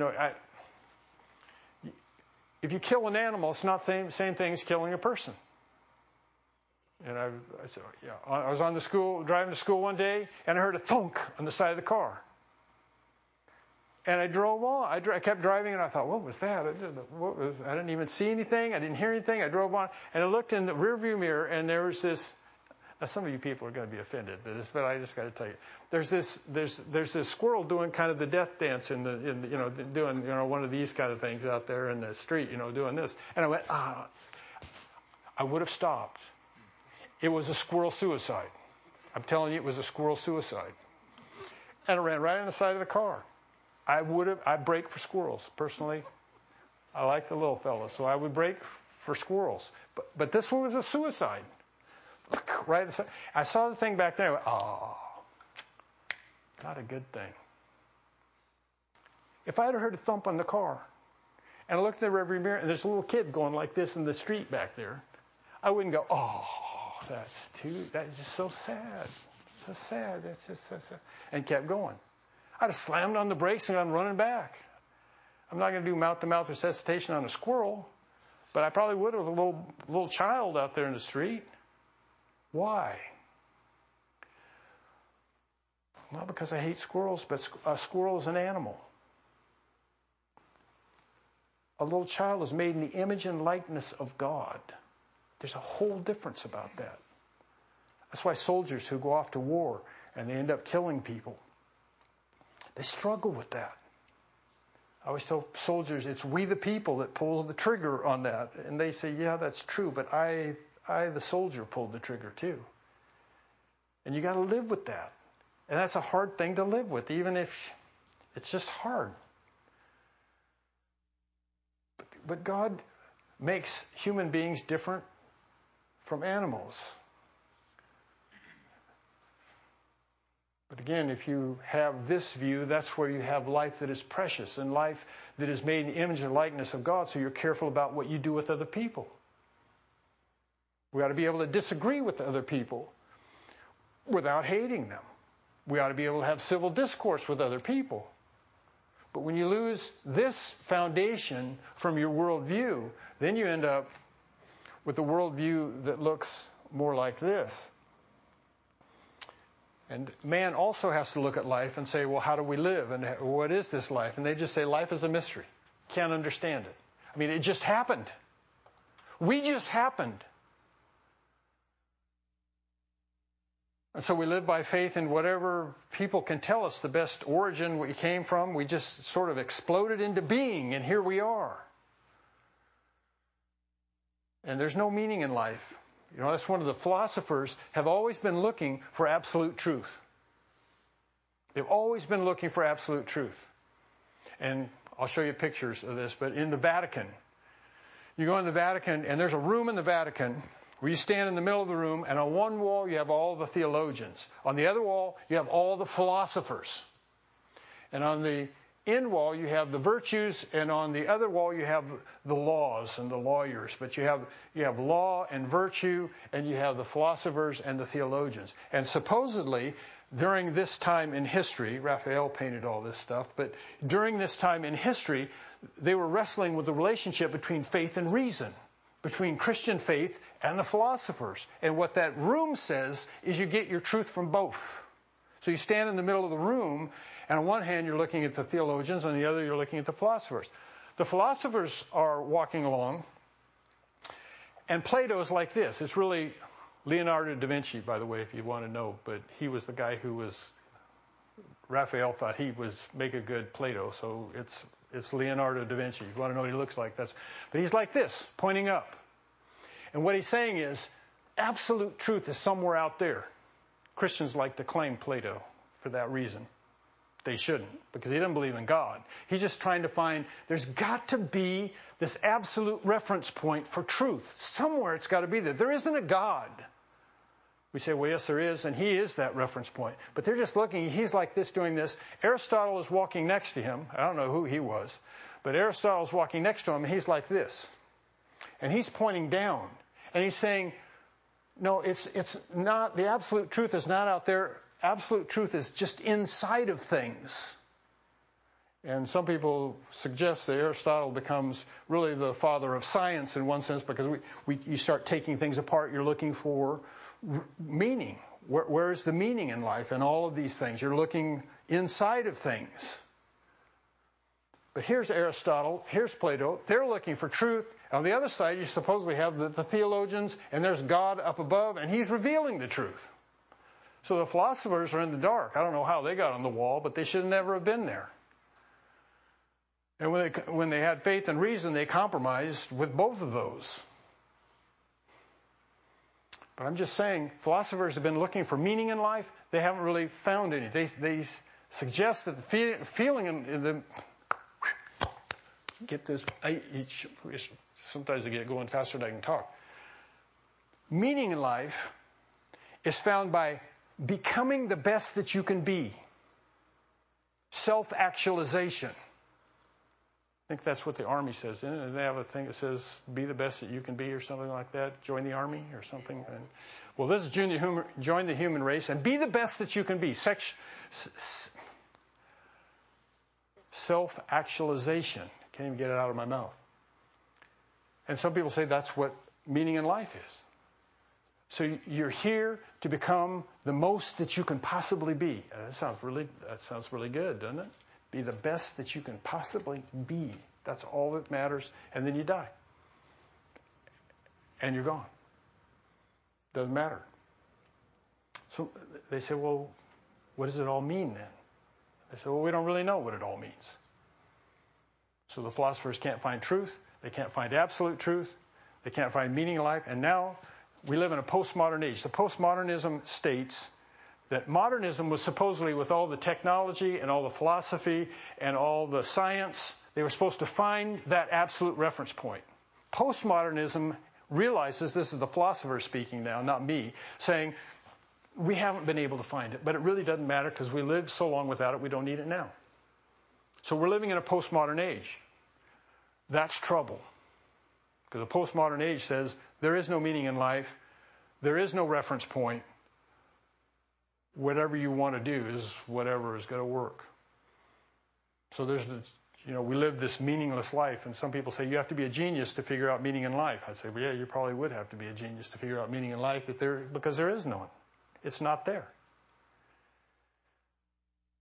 if you kill an animal, it's not the same thing as killing a person. And I was driving to school one day, and I heard a thunk on the side of the car. And I drove on. I kept driving, and I thought, what was that? I didn't even see anything. I didn't hear anything. I drove on, and I looked in the rearview mirror, and there was this. Now, some of you people are going to be offended by this, but I just got to tell you, there's this squirrel doing kind of the death dance doing one of these kind of things out there in the street, doing this, and I went, I would have stopped. It was a squirrel suicide. I'm telling you, it was a squirrel suicide, and I ran right on the side of the car. I brake for squirrels personally. I like the little fellas, so I would brake for squirrels, but this one was a suicide. Right, I saw the thing back there. I went, not a good thing. If I had heard a thump on the car, and I looked in the rearview mirror, and there's a little kid going like this in the street back there, I wouldn't go, that's just so sad, so sad. That's just so sad, and kept going. I'd have slammed on the brakes and I'm running back. I'm not going to do mouth-to-mouth resuscitation on a squirrel, but I probably would with a little child out there in the street. Why? Not because I hate squirrels, but a squirrel is an animal. A little child is made in the image and likeness of God. There's a whole difference about that. That's why soldiers who go off to war and they end up killing people, they struggle with that. I always tell soldiers, it's we the people that pull the trigger on that. And they say, yeah, that's true, but I, the soldier, pulled the trigger too. And you got to live with that. And that's a hard thing to live with, even if it's just hard. But God makes human beings different from animals. But again, if you have this view, that's where you have life that is precious and life that is made in the image and likeness of God, so you're careful about what you do with other people. We ought to be able to disagree with other people without hating them. We ought to be able to have civil discourse with other people. But when you lose this foundation from your worldview, then you end up with a worldview that looks more like this. And man also has to look at life and say, well, how do we live? And what is this life? And they just say, life is a mystery. Can't understand it. I mean, it just happened. We just happened. And so we live by faith in whatever people can tell us the best origin we came from. We just sort of exploded into being, and here we are. And there's no meaning in life. You know, that's one of the philosophers have always been looking for absolute truth. They've always been looking for absolute truth. And I'll show you pictures of this, but in the Vatican, you go in the Vatican, and there's a room in the Vatican where you stand in the middle of the room, and on one wall you have all the theologians. On the other wall, you have all the philosophers. And on the end wall, you have the virtues, and on the other wall, you have the laws and the lawyers. But you have law and virtue, and you have the philosophers and the theologians. And supposedly, during this time in history, Raphael painted all this stuff, but during this time in history, they were wrestling with the relationship between faith and reason, between Christian faith and the philosophers. And what that room says is you get your truth from both. So you stand in the middle of the room, and on one hand you're looking at the theologians, on the other you're looking at the philosophers. The philosophers are walking along, and Plato's like this. It's really Leonardo da Vinci, by the way, if you want to know, but he was the guy who was, Raphael thought he was make a good Plato, so it's Leonardo da Vinci. You want to know what he looks like? But he's like this, pointing up. And what he's saying is, absolute truth is somewhere out there. Christians like to claim Plato for that reason. They shouldn't, because he doesn't believe in God. He's just trying to find, there's got to be this absolute reference point for truth. Somewhere it's got to be there. There isn't a God. We say, well, yes, there is, and he is that reference point. But they're just looking, he's like this, doing this. Aristotle is walking next to him. I don't know who he was, but Aristotle's walking next to him, and he's like this. And he's pointing down, and he's saying, no, it's not, the absolute truth is not out there. Absolute truth is just inside of things. And some people suggest that Aristotle becomes really the father of science in one sense, because you start taking things apart, you're looking for meaning. Where is the meaning in life and all of these things? You're looking inside of things. But here's Aristotle, here's Plato. They're looking for truth. On the other side, you supposedly have the theologians, and there's God up above, and he's revealing the truth. So the philosophers are in the dark. I don't know how they got on the wall, but they should never have been there. And when they had faith and reason, they compromised with both of those. But I'm just saying, philosophers have been looking for meaning in life. They haven't really found any. They suggest that the feeling in the... Get this... Sometimes I get going faster than I can talk. Meaning in life is found by becoming the best that you can be. Self-actualization. I think that's what the Army says, isn't it? They have a thing that says, be the best that you can be, or something like that. Join the Army or something. And, well, this is join the human race and be the best that you can be. Self-actualization. Can't even get it out of my mouth. And some people say that's what meaning in life is. So you're here to become the most that you can possibly be. That sounds really good, doesn't it? Be the best that you can possibly be. That's all that matters. And then you die. And you're gone. Doesn't matter. So they say, well, what does it all mean then? They say, well, we don't really know what it all means. So the philosophers can't find truth. They can't find absolute truth. They can't find meaning in life. And now we live in a postmodern age. The postmodernism states that modernism was supposedly, with all the technology and all the philosophy and all the science, they were supposed to find that absolute reference point. Postmodernism realizes, this is the philosopher speaking now, not me, saying, we haven't been able to find it, but it really doesn't matter because we lived so long without it, we don't need it now. So we're living in a postmodern age. That's trouble. Because the postmodern age says there is no meaning in life. There is no reference point. Whatever you want to do is whatever is going to work. So there's, we live this meaningless life, and some people say you have to be a genius to figure out meaning in life. I'd say, well, yeah, you probably would have to be a genius to figure out meaning in life because there is none. It's not there.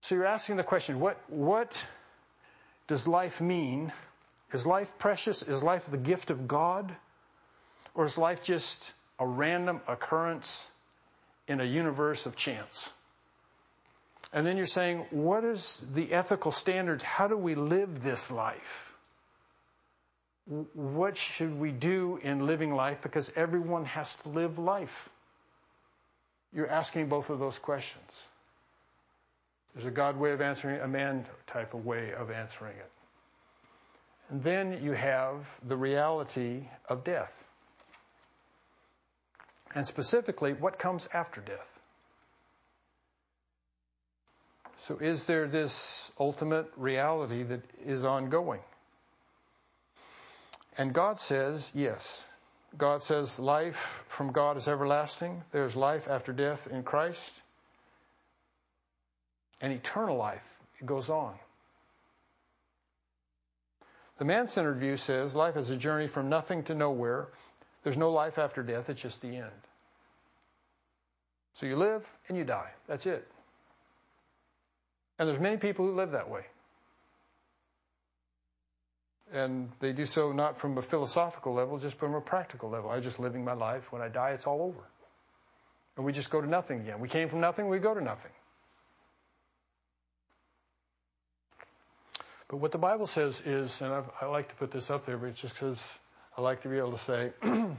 So you're asking the question, what does life mean? Is life precious? Is life the gift of God? Or is life just a random occurrence in a universe of chance? And then you're saying, what is the ethical standards? How do we live this life? What should we do in living life? Because everyone has to live life. You're asking both of those questions. There's a God way of answering it, a man type of way of answering it. And then you have the reality of death. And specifically, what comes after death? So is there this ultimate reality that is ongoing? And God says, yes. God says life from God is everlasting. There's life after death in Christ. And eternal life, it goes on. The man-centered view says life is a journey from nothing to nowhere. There's no life after death. It's just the end. So you live and you die. That's it. And there's many people who live that way. And they do so not from a philosophical level, just from a practical level. I'm just living my life. When I die, it's all over. And we just go to nothing again. We came from nothing, we go to nothing. But what the Bible says is, and I like to put this up there, but it's just because I like to be able to say, when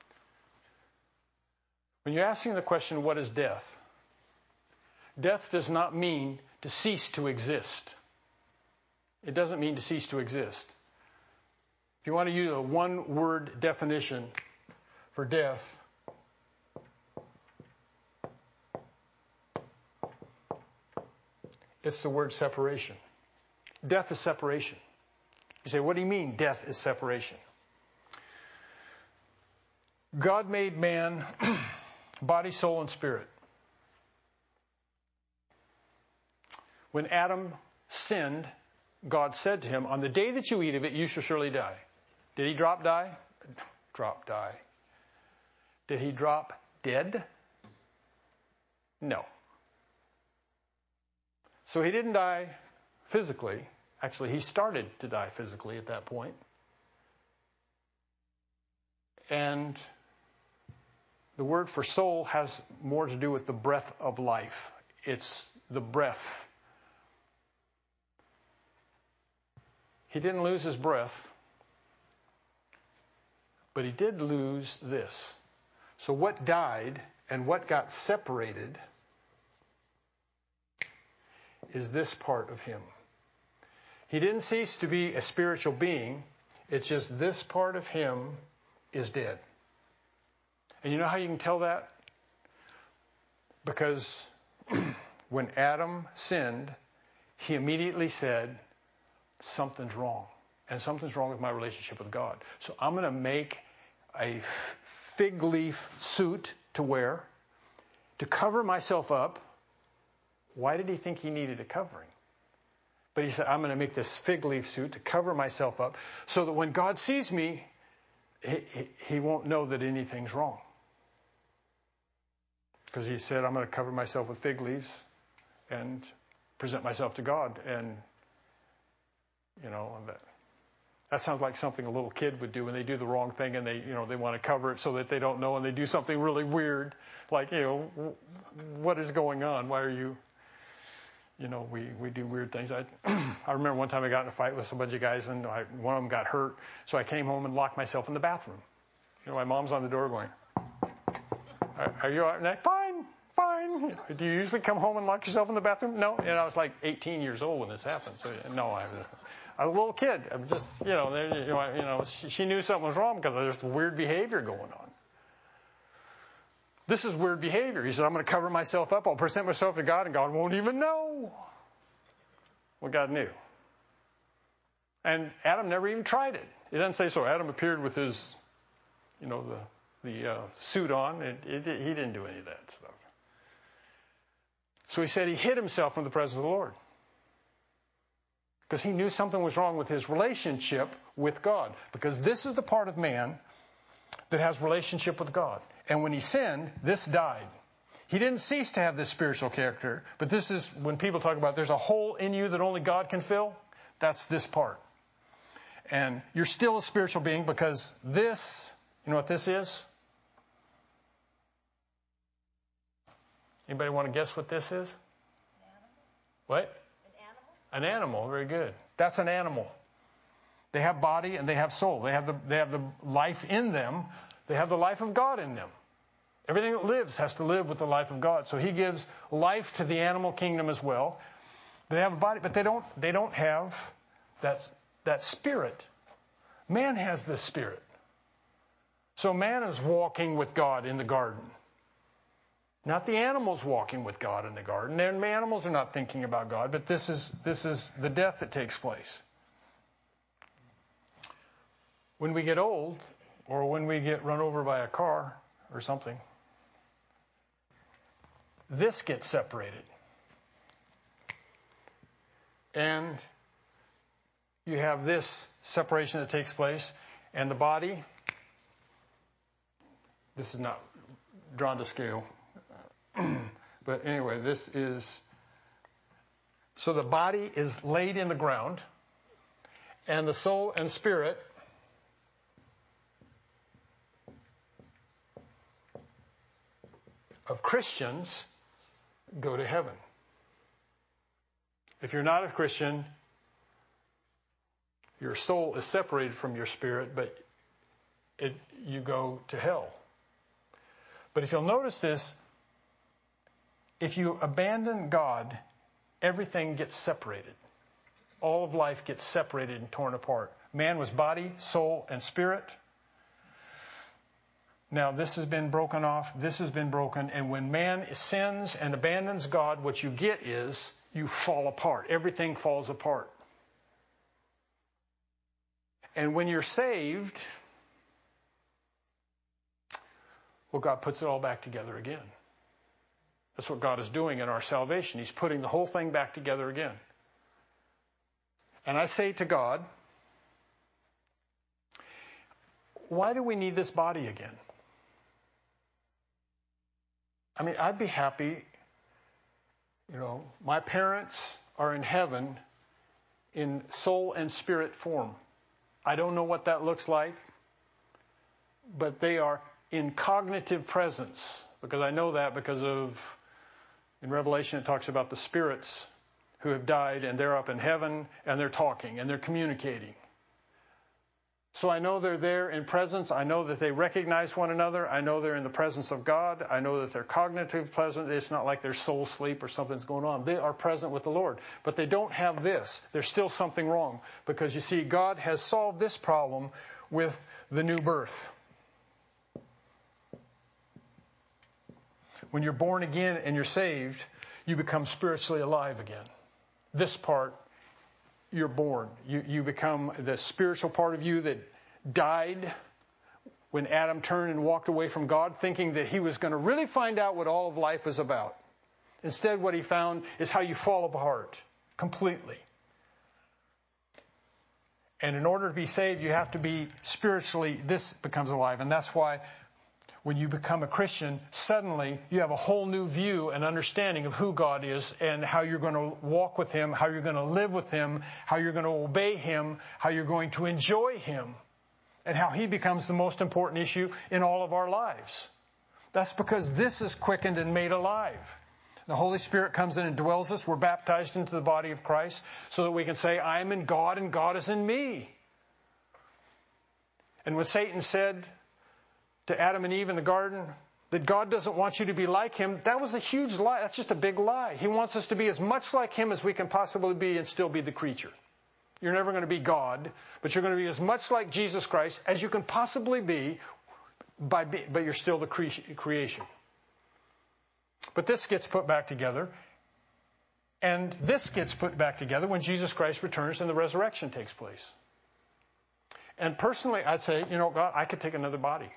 you're asking the question, what is death? Death does not mean to cease to exist. It doesn't mean to cease to exist. If you want to use a one-word definition for death, it's the word separation. Death is separation. You say, what do you mean death is separation? God made man body, soul, and spirit. When Adam sinned, God said to him, on the day that you eat of it, you shall surely die. Did he drop die? Drop die. Did he drop dead? No. So he didn't die physically. Actually, he started to die physically at that point. And the word for soul has more to do with the breath of life. It's the breath. He didn't lose his breath, but he did lose this. So what died and what got separated is this part of him. He didn't cease to be a spiritual being. It's just this part of him is dead. And you know how you can tell that? Because when Adam sinned, he immediately said, something's wrong. And something's wrong with my relationship with God. So I'm going to make a fig leaf suit to wear to cover myself up. Why did he think he needed a covering? But he said, I'm going to make this fig leaf suit to cover myself up so that when God sees me, he won't know that anything's wrong. Because he said, I'm going to cover myself with fig leaves and present myself to God. And, you know, that sounds like something a little kid would do when they do the wrong thing and they want to cover it so that they don't know, and they do something really weird. Like, what is going on? Why are you... we do weird things. I remember one time I got in a fight with a bunch of guys, and one of them got hurt. So I came home and locked myself in the bathroom. My mom's on the door going, are you all right? And I, fine. Do you usually come home and lock yourself in the bathroom? No. And I was like 18 years old when this happened. So no, I was a little kid. I'm just, she knew something was wrong because there's weird behavior going on. This is weird behavior. He said, I'm going to cover myself up. I'll present myself to God, and God won't even know. Well, God knew. And Adam never even tried it. It doesn't say so. Adam appeared with his, the suit on. He didn't do any of that stuff. So he said he hid himself from the presence of the Lord. Because he knew something was wrong with his relationship with God. Because this is the part of man that has relationship with God. And when he sinned, this died. He didn't cease to have this spiritual character, but this is when people talk about there's a hole in you that only God can fill. That's this part. And you're still a spiritual being because this, you know what this is? Anybody want to guess what this is? An animal. What? An animal? An animal. Very good. That's an animal. They have body and they have soul. They have the life in them. They have the life of God in them. Everything that lives has to live with the life of God. So He gives life to the animal kingdom as well. They have a body, but they don't have that spirit. Man has this spirit. So man is walking with God in the garden. Not the animals walking with God in the garden. And the animals are not thinking about God, but this is the death that takes place. When we get old, or when we get run over by a car or something, this gets separated. And you have this separation that takes place, and the body, this is not drawn to scale. But anyway, this is, so the body is laid in the ground, and the soul and spirit of Christians go to heaven. If you're not a Christian, your soul is separated from your spirit, but you go to hell. But if you'll notice this, if you abandon God, everything gets separated. All of life gets separated and torn apart. Man was body, soul, and spirit. Now this has been broken off, this has been broken, and when man sins and abandons God, what you get is you fall apart. Everything falls apart. And when you're saved, well, God puts it all back together again. That's what God is doing in our salvation. He's putting the whole thing back together again. And I say to God, why do we need this body again? I mean, I'd be happy, my parents are in heaven in soul and spirit form. I don't know what that looks like, but they are in cognitive presence, because I know that because of, in Revelation it talks about the spirits who have died and they're up in heaven and they're talking and they're communicating. So I know they're there in presence. I know that they recognize one another. I know they're in the presence of God. I know that they're cognitive present. It's not like they're soul sleep or something's going on. They are present with the Lord. But they don't have this. There's still something wrong. Because you see, God has solved this problem with the new birth. When you're born again and you're saved, you become spiritually alive again. This part, you're born. You become the spiritual part of you that died when Adam turned and walked away from God, thinking that he was going to really find out what all of life is about. Instead, what he found is how you fall apart completely. And in order to be saved, you have to be spiritually, this becomes alive. And that's why when you become a Christian, suddenly you have a whole new view and understanding of who God is and how you're going to walk with Him, how you're going to live with Him, how you're going to obey Him, how you're going to enjoy Him, and how He becomes the most important issue in all of our lives. That's because this is quickened and made alive. The Holy Spirit comes in and dwells us. We're baptized into the body of Christ so that we can say, I am in God and God is in me. And when Satan said to Adam and Eve in the garden that God doesn't want you to be like Him, that was a huge lie. That's just a big lie. He wants us to be as much like Him as we can possibly be and still be the creature. You're never going to be God, but you're going to be as much like Jesus Christ as you can possibly be, but you're still the creation. But this gets put back together, and this gets put back together when Jesus Christ returns and the resurrection takes place. And personally, I'd say, God, I could take another body.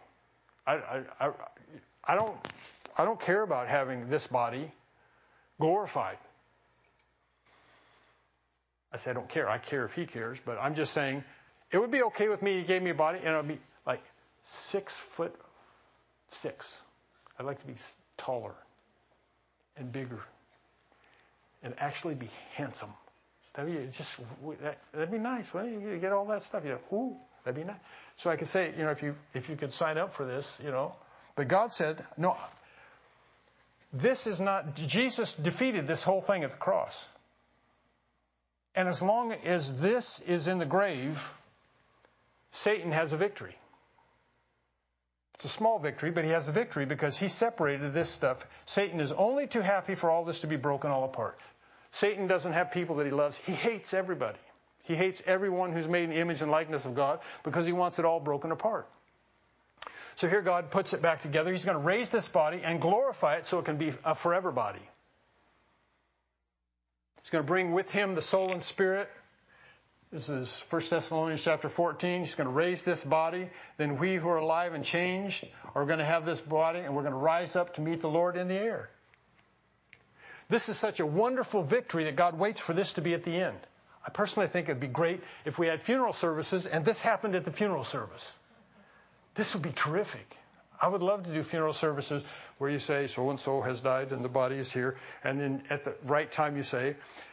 I don't care about having this body glorified. I say I don't care. I care if He cares, but I'm just saying it would be okay with me. He gave me a body, and it would be like 6'6". I'd like to be taller. and bigger and actually be handsome. That'd be nice. Wouldn't you get all that stuff? Ooh, that'd be nice. So I could say, if you could sign up for this, But God said, no, this is not, Jesus defeated this whole thing at the cross. And as long as this is in the grave, Satan has a victory. It's a small victory, but he has a victory because he separated this stuff. Satan is only too happy for all this to be broken all apart. Satan doesn't have people that he loves. He hates everybody. He hates everyone who's made in the image and likeness of God because he wants it all broken apart. So here God puts it back together. He's going to raise this body and glorify it so it can be a forever body. He's going to bring with him the soul and spirit. This is 1 Thessalonians chapter 14. He's going to raise this body. Then we who are alive and changed are going to have this body, and we're going to rise up to meet the Lord in the air. This is such a wonderful victory that God waits for this to be at the end. I personally think it'd be great if we had funeral services and this happened at the funeral service. This would be terrific. I would love to do funeral services where you say, so-and-so has died and the body is here. And then at the right time you say,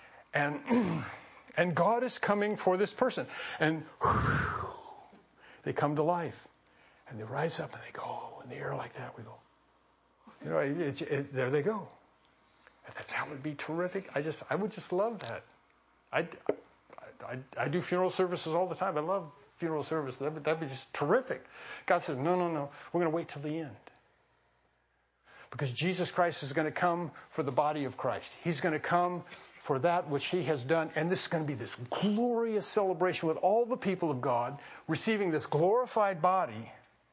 and God is coming for this person. And they come to life. And they rise up and they go in the air like that. We go. There they go. That would be terrific. I would just love that. I do funeral services all the time. I love funeral service. That'd be just terrific. God says, no. We're going to wait till the end. Because Jesus Christ is going to come for the body of Christ. He's going to come for that which he has done. And this is going to be this glorious celebration with all the people of God receiving this glorified body,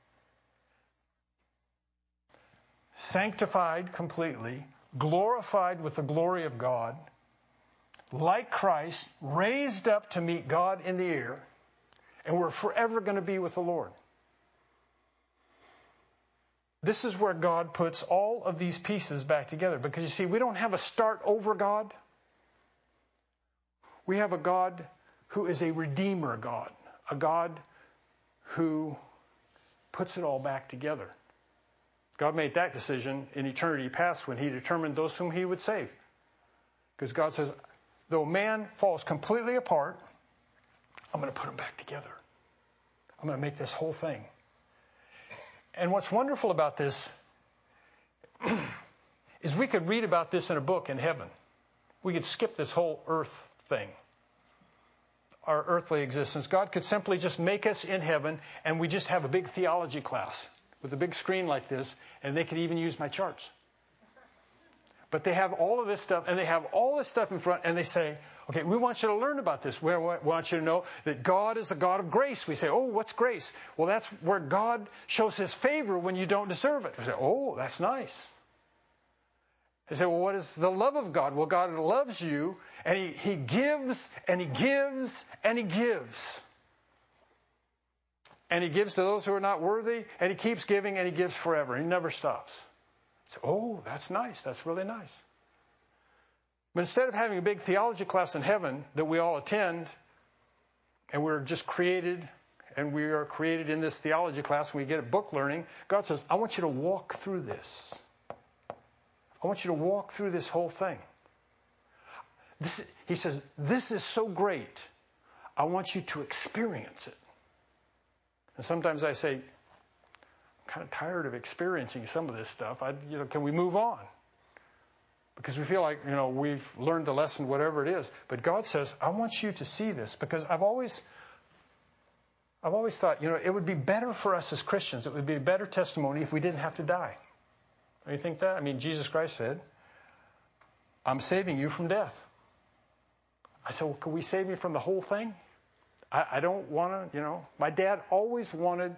sanctified completely, glorified with the glory of God, like Christ, raised up to meet God in the air, and we're forever going to be with the Lord. This is where God puts all of these pieces back together. Because you see, we don't have a start over God. We have a God who is a redeemer God. A God who puts it all back together. God made that decision in eternity past when he determined those whom he would save. Because God says, though man falls completely apart, I'm going to put them back together. I'm going to make this whole thing. And what's wonderful about this is we could read about this in a book in heaven. We could skip this whole earth thing, our earthly existence. God could simply just make us in heaven, and we just have a big theology class with a big screen like this, and they could even use my charts. But they have all of this stuff, and they have all this stuff in front, and they say, okay, we want you to learn about this. We want you to know that God is a God of grace. We say, oh, what's grace? Well, that's where God shows his favor when you don't deserve it. We say, oh, that's nice. They say, well, what is the love of God? Well, God loves you, and he gives, and he gives, and he gives. And he gives to those who are not worthy, and he keeps giving, and he gives forever. He never stops. So, oh, that's nice. That's really nice. But instead of having a big theology class in heaven that we all attend, and we're just created, and we are created in this theology class, and we get a book learning, God says, I want you to walk through this. I want you to walk through this whole thing. He says, this is so great. I want you to experience it. And sometimes I say, I'm kind of tired of experiencing some of this stuff. Can we move on? Because we feel like, we've learned the lesson, whatever it is. But God says, I want you to see this. Because I've always thought, it would be better for us as Christians. It would be a better testimony if we didn't have to die. Don't you think that? I mean, Jesus Christ said, I'm saving you from death. I said, well, can we save you from the whole thing? I don't want to, my dad always wanted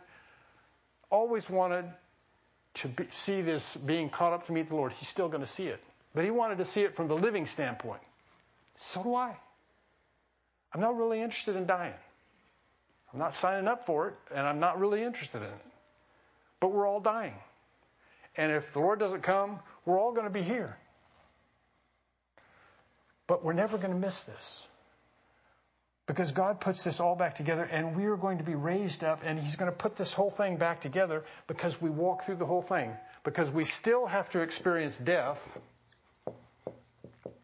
to see this being caught up to meet the Lord. He's still going to see it. But he wanted to see it from the living standpoint. So do I. I'm not really interested in dying. I'm not signing up for it, and I'm not really interested in it. But we're all dying. And if the Lord doesn't come, we're all going to be here. But we're never going to miss this. Because God puts this all back together, and we are going to be raised up, and he's going to put this whole thing back together because we walk through the whole thing. Because we still have to experience death.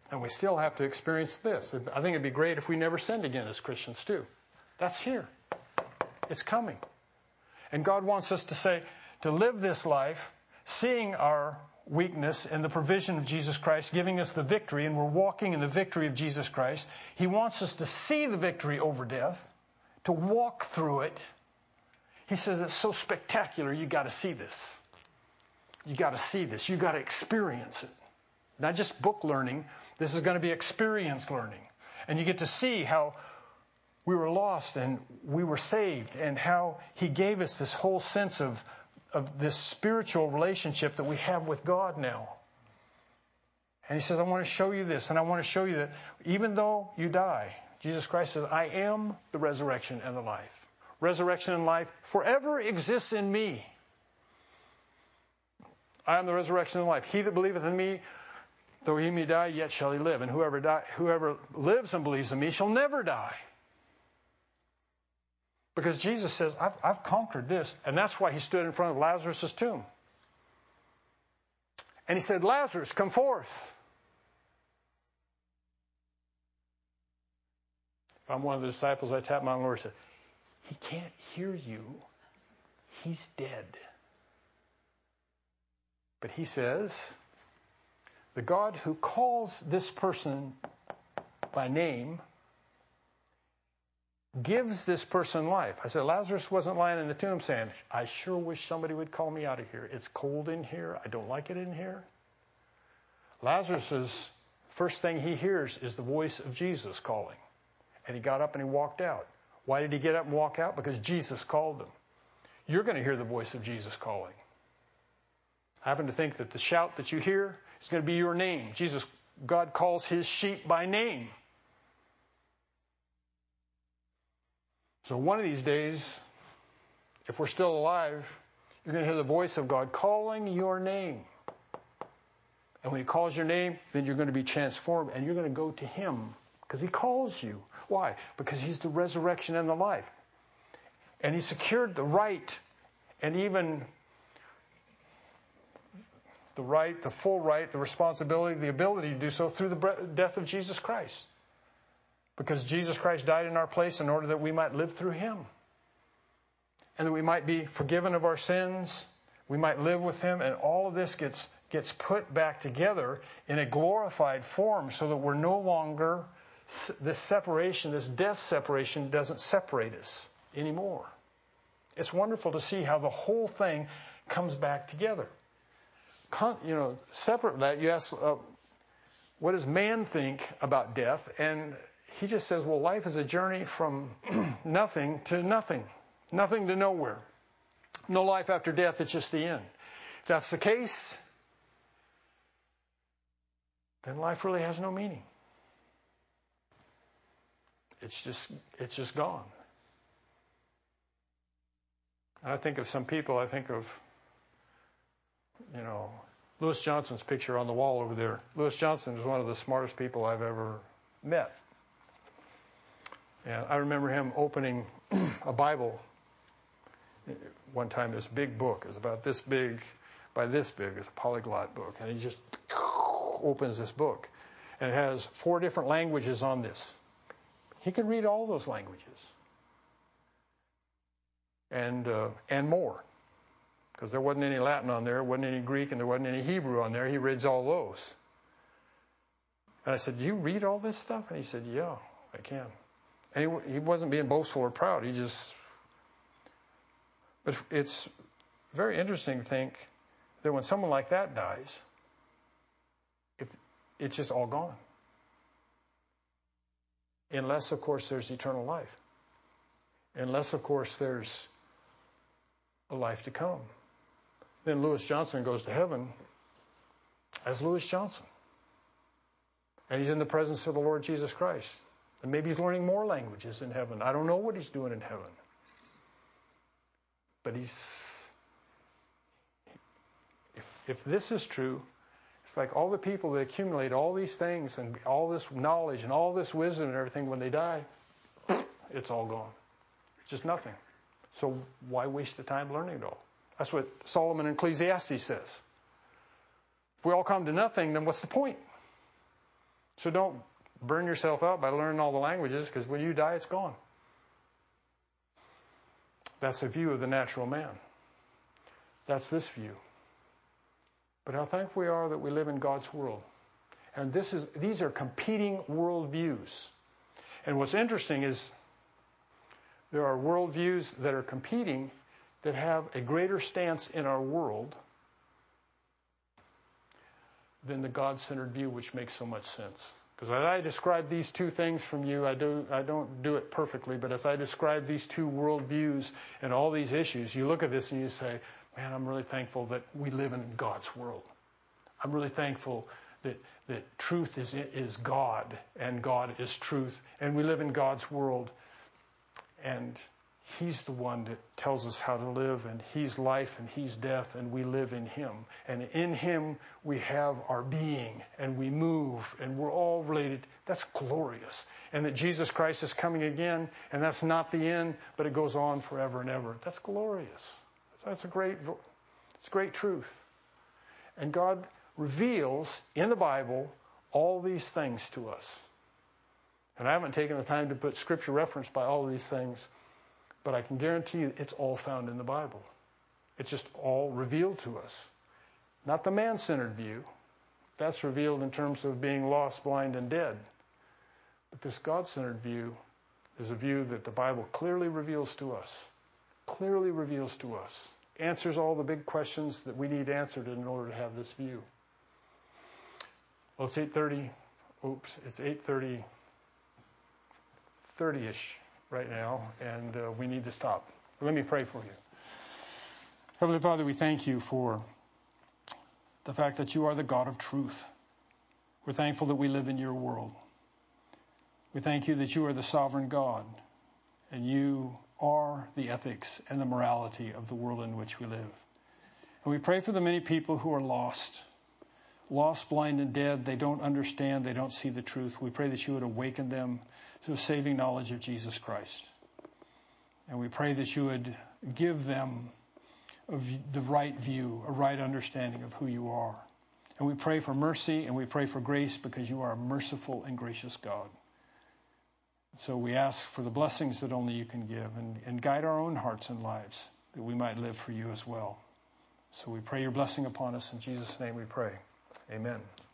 And we still have to experience this. I think it'd be great if we never sinned again as Christians too. That's here. It's coming. And God wants us to live this life, seeing our weakness and the provision of Jesus Christ, giving us the victory, and we're walking in the victory of Jesus Christ. He wants us to see the victory over death, to walk through it. He says it's so spectacular, you got to see this. You got to see this. You got to experience it. Not just book learning. This is going to be experience learning. And you get to see how we were lost and we were saved, and how He gave us this whole sense of this spiritual relationship that we have with God now. And He says, I want to show you this, and I want to show you that even though you die, Jesus Christ says, I am the resurrection and the life. Resurrection and life forever exists in me. I am the resurrection and life. He that believeth in me, though he may die, yet shall he live. And whoever lives and believes in me shall never die. Because Jesus says, I've conquered this. And that's why He stood in front of Lazarus' tomb. And He said, Lazarus, come forth. If I'm one of the disciples, I tapped my Lord and said, He can't hear you. He's dead. But He says, the God who calls this person by name gives this person life. I said, Lazarus wasn't lying in the tomb saying, I sure wish somebody would call me out of here. It's cold in here. I don't like it in here. Lazarus' first thing he hears is the voice of Jesus calling. And he got up and he walked out. Why did he get up and walk out? Because Jesus called him. You're going to hear the voice of Jesus calling. I happen to think that the shout that you hear is going to be your name. God calls His sheep by name. So one of these days, if we're still alive, you're going to hear the voice of God calling your name. And when He calls your name, then you're going to be transformed and you're going to go to Him because He calls you. Why? Because He's the resurrection and the life. And He secured the right and even the right, the full right, the responsibility, the ability to do so through the death of Jesus Christ. Because Jesus Christ died in our place in order that we might live through Him. And that we might be forgiven of our sins. We might live with Him. And all of this gets put back together in a glorified form so that we're no longer, this separation, this death separation doesn't separate us anymore. It's wonderful to see how the whole thing comes back together. Separate from that, you ask, what does man think about death? And he just says, well, life is a journey from nothing to nothing. Nothing to nowhere. No life after death, it's just the end. If that's the case, then life really has no meaning. It's just gone. And I think of some people, Lewis Johnson's picture on the wall over there. Lewis Johnson is one of the smartest people I've ever met. And I remember him opening a Bible one time, this big book. It was about this big by this big. It's a polyglot book. And he just opens this book. And it has 4 different languages on this. He could read all those languages. And more. Because there wasn't any Latin on there, wasn't any Greek, and there wasn't any Hebrew on there. He reads all those. And I said, do you read all this stuff? And he said, yeah, I can. And he wasn't being boastful or proud. But it's very interesting to think that when someone like that dies, it's just all gone. Unless, of course, there's eternal life. Unless, of course, there's a life to come. Then Lewis Johnson goes to heaven as Lewis Johnson. And he's in the presence of the Lord Jesus Christ. And maybe he's learning more languages in heaven. I don't know what he's doing in heaven. But if this is true, it's like all the people that accumulate all these things and all this knowledge and all this wisdom and everything, when they die, it's all gone. It's just nothing. So why waste the time learning it all? That's what Solomon in Ecclesiastes says. If we all come to nothing, then what's the point? So don't burn yourself out by learning all the languages, because when you die, it's gone. That's a view of the natural man. That's this view. But how thankful we are that we live in God's world. And these are competing worldviews. And what's interesting is there are worldviews that are competing that have a greater stance in our world than the God-centered view, which makes so much sense. Because as I describe these two things from you, I don't do it perfectly, but as I describe these two worldviews and all these issues, you look at this and you say, man, I'm really thankful that we live in God's world. I'm really thankful that truth is God, and God is truth, and we live in God's world, and He's the one that tells us how to live, and He's life and He's death, and we live in Him. And in Him we have our being, and we move, and we're all related. That's glorious. And that Jesus Christ is coming again, and that's not the end, but it goes on forever and ever. That's glorious. That's a great truth. And God reveals in the Bible all these things to us. And I haven't taken the time to put scripture reference by all of these things, but I can guarantee you it's all found in the Bible. It's just all revealed to us. Not the man-centered view. That's revealed in terms of being lost, blind, and dead. But this God-centered view is a view that the Bible clearly reveals to us. Clearly reveals to us. Answers all the big questions that we need answered in order to have this view. Well, it's 8:30. It's 8:30, 30-ish right now, and we need to stop. Let me pray for you. Heavenly Father, we thank you for the fact that you are the God of truth. We're thankful that we live in your world. We thank you that you are the sovereign God, and you are the ethics and the morality of the world in which we live. And we pray for the many people who are lost, blind, and dead. They don't understand. They don't see the truth. We pray that you would awaken them to a saving knowledge of Jesus Christ. And we pray that you would give them the right view, a right understanding of who you are. And we pray for mercy and we pray for grace, because you are a merciful and gracious God. So we ask for the blessings that only you can give, and guide our own hearts and lives, that we might live for you as well. So we pray your blessing upon us. In Jesus' name we pray. Amen.